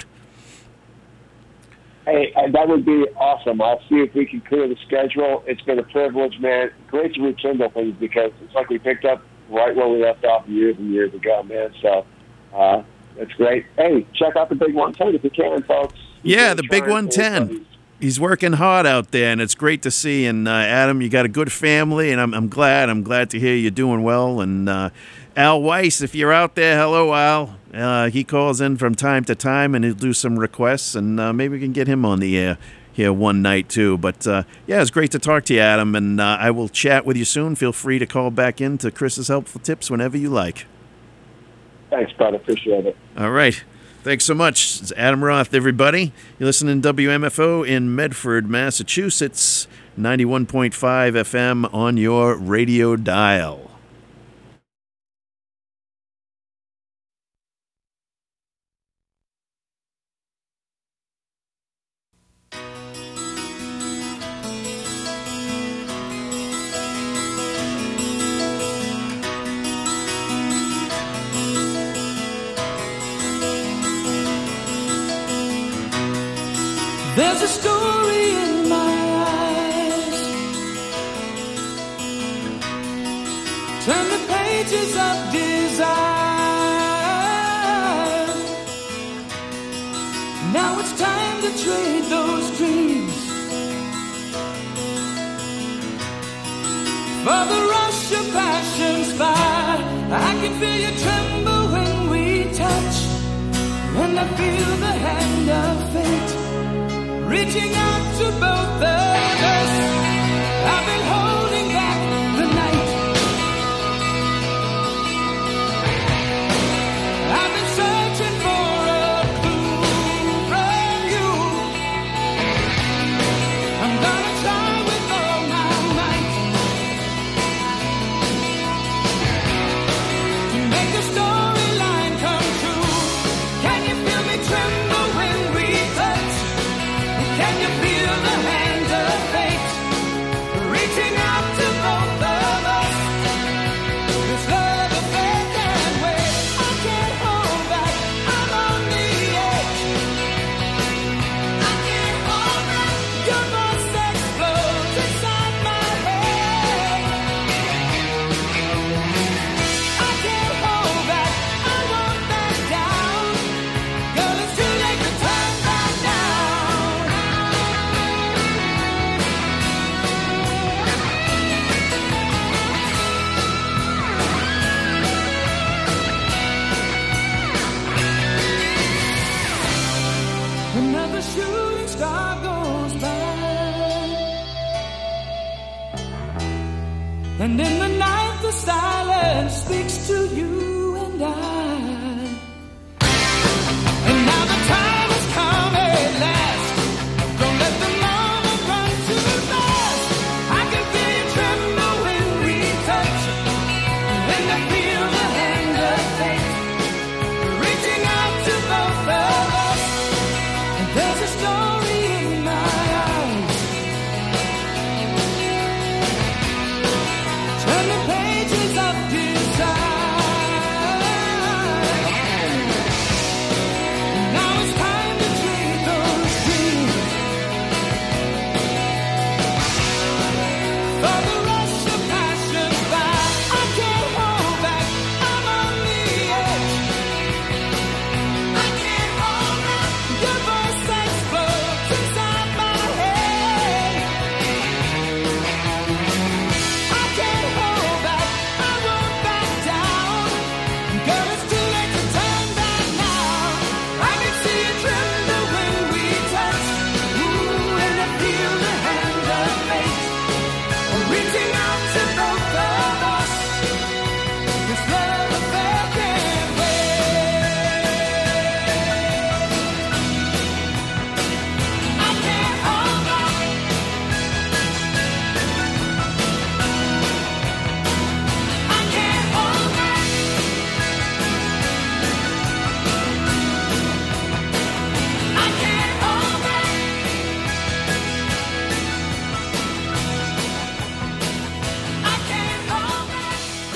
Hey, that would be awesome. I'll see if we can clear the schedule. It's been a privilege, man. Great to rekindle things because it's like we picked up right where we left off years and years ago, man. So uh, that's great. Hey, check out the Big one ten if you can, folks. Yeah, the Big one ten. He's working hard out there, and it's great to see. And uh, Adam, you got a good family, and I'm, I'm glad. I'm glad to hear you're doing well. And uh, Al Weiss, if you're out there, hello, Al. Uh, he calls in from time to time, and he'll do some requests, and uh, maybe we can get him on the air here one night too. But uh, yeah, it's great to talk to you, Adam, and uh, I will chat with you soon. Feel free to call back in to Chris's Helpful Tips whenever you like. Thanks, bud. Appreciate it. All right. Thanks so much. It's Adam Roth, everybody. You're listening to W M F O in Medford, Massachusetts, ninety-one point five F M on your radio dial. There's a story in my eyes. Turn the pages of desire. Now it's time to trade those dreams for the rush of passion's fire. I can feel you tremble when we touch, and I feel the hand of fate reaching out to both of us. I've been holding back the night. I've been searching for a clue from you. I'm gonna try with all my might to make the storyline come true. Can you feel me tremble when we touch? Can you feel the hand of fate reaching out to both of us? This love affair can't wait. I can't hold back. I'm on the edge. I can't hold back. Your voice explodes inside my head. I can't hold back. I won't back down. Girl, it's too late to turn back now. Another shooting star goes by, and in the night the silence speaks to you and I. And now the time has come at last. Don't let the moment run too fast. I can feel you tremble when we touch, and I feel the hand of fate reaching out to both of us. And there's a story in my eyes. Turn the pages of desire. Now it's time to trade those dreams for the rush of passion fire. I can't hold back. I'm on the edge. I can't hold back. Your voice explodes inside my head. I can't hold back. I won't back down. Girl, it's too late to turn back now. I can see you tremble when we touch. Ooh, and I feel the hand of fate reaching out to both of us. This love affair can't wait. I can't hold back. I can't hold back. I can't hold back. I can't hold back.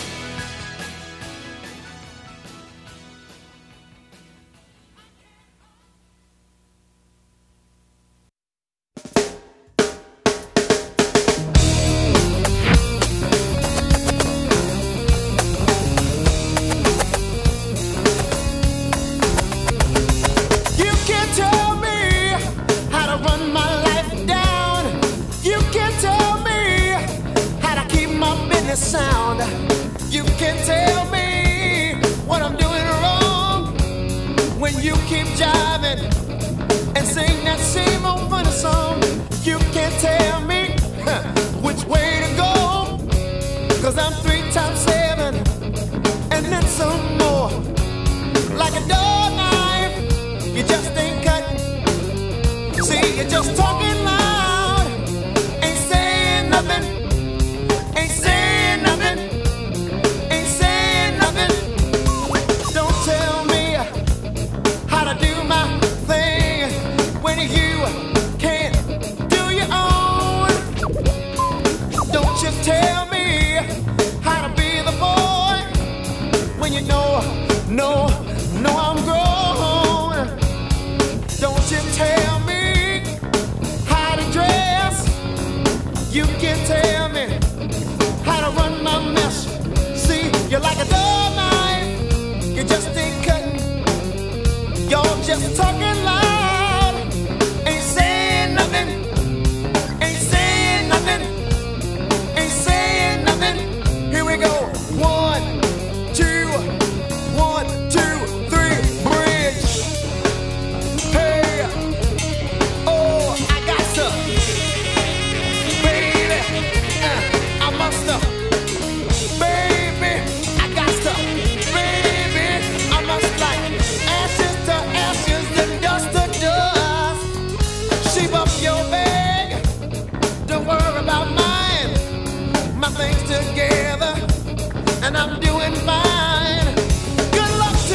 You can't tell me how to run my life down. You can't tell me how to keep my business sound. You can't tell me what I'm doing wrong when you keep jiving and sing that same old funny song. You can't tell me huh, which way to go, 'cause I'm three times seven and then some more. Like a dog knife, you just ain't cutting. See, you're just talking loud, ain't saying nothing, ain't saying nothing, ain't saying nothing. Don't tell me how to do my thing when you can't do your own. can tell me how to run my mess. See, you're like a dull knife, you just ain't cutting. You're just talking loud, ain't saying nothing, ain't saying nothing, ain't saying nothing. Here we go. One, two, one, two, three, bridge. Hey, oh, I got stuff, baby. Uh, I must have, baby. I got stuff, baby. I must like ashes to ashes and dust to dust. Shape up your bag, don't worry about mine. My things together, and I'm doing fine. Good luck to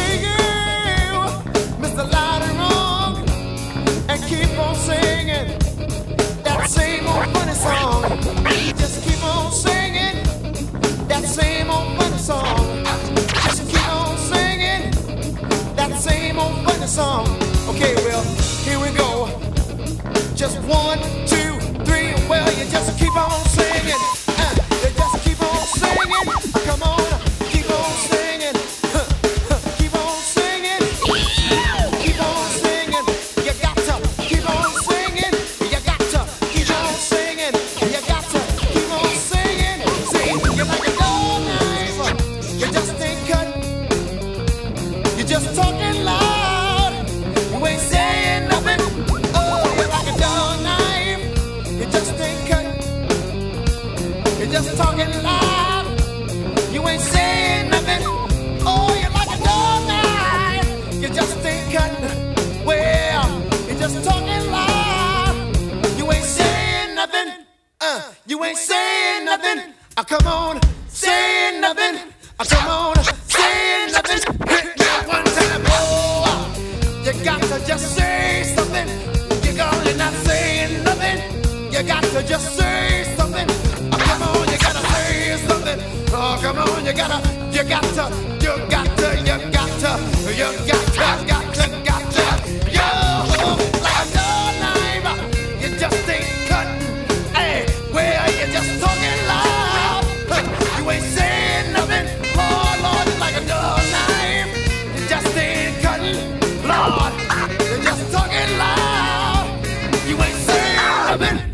you, Mister Loud and Wrong, and keep on singing that same old funny song. Just keep on singing that same old funny song. Just keep on singing that same old funny song. Okay, well, here we go. Just one, two, three. Well, you just keep on singing. Uh, you just keep on singing. Come on, keep on singing. Huh, huh, keep on singing. Keep on singing. You got to keep on singing. You got to keep on singing. You got to keep on singing. See, you're like a dull knife. You just ain't cutting. You're just talking loud. You ain't saying nothing. Oh, you're like a dull knife. You just ain't cutting. You're just talking loud. You ain't saying nothing. Oh, you're like a dull knife. You just ain't cutting. Well, you're just talking loud. You ain't saying nothing. Uh, you ain't saying nothing. Uh, come on, saying nothing. Uh, come on, saying nothing. Hit me one time. Oh, you got to just say something. You're gonna not saying nothing. You got to just say something. Uh, come on, you gotta say something. Oh, come on, you gotta, you got to, you got to, you got to, you got to, got to, got to. Yo, like a dull knife, you just ain't cutting. Hey, well, you just talking loud. Huh, you ain't saying nothing. Lord, Lord, you're like a dull knife. You just ain't cutting. Lord, you're just talking loud. You ain't saying nothing.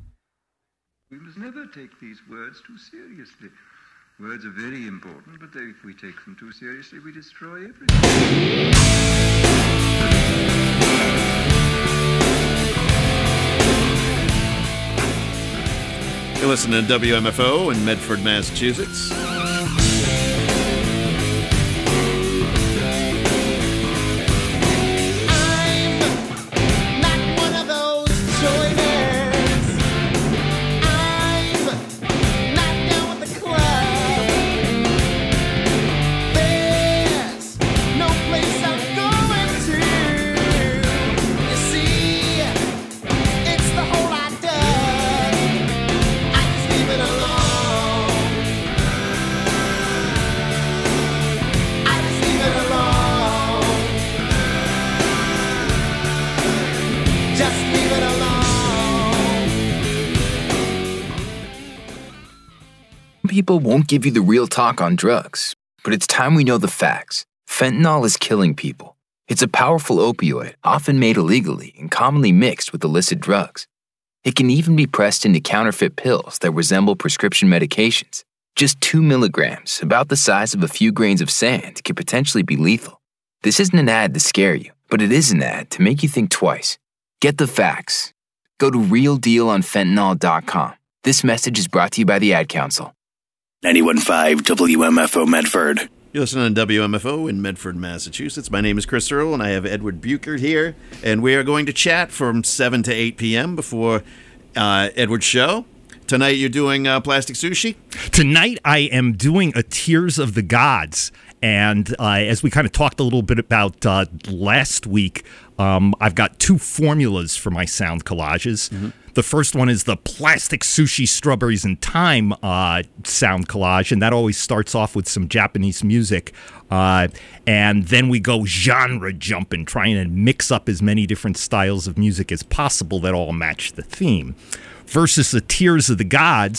We must never take these words too seriously. Words are very important, but they, if we take them too seriously, we destroy everything. You're listening to W M F O in Medford, Massachusetts. Not one of those joiners. I'm not down with the club. There's no place I'm going to. You see, it's the whole I done. I just leave it alone. I just leave it alone. Just leave it alone. People won't give you the real talk on drugs, but it's time we know the facts. Fentanyl is killing people. It's a powerful opioid, often made illegally and commonly mixed with illicit drugs. It can even be pressed into counterfeit pills that resemble prescription medications. Just two milligrams, about the size of a few grains of sand, can potentially be lethal. This isn't an ad to scare you, but it is an ad to make you think twice. Get the facts. Go to real deal on fentanyl dot com. This message is brought to you by the Ad Council. ninety-one point five W M F O Medford. You're listening to W M F O in Medford, Massachusetts. My name is Chris Earl, and I have Edward Buchert here, and we are going to chat from seven to eight p.m. before uh, Edward's show. Tonight you're doing uh, Plastic Sushi? Tonight I am doing a Tears of the Gods, and uh, as we kind of talked a little bit about uh, last week, um, I've got two formulas for my sound collages. Mm-hmm. The first one is the plastic sushi, strawberries, and thyme uh, sound collage, and that always starts off with some Japanese music. Uh, and then we go genre jumping, trying to mix up as many different styles of music as possible that all match the theme. Versus the Tears of the Gods,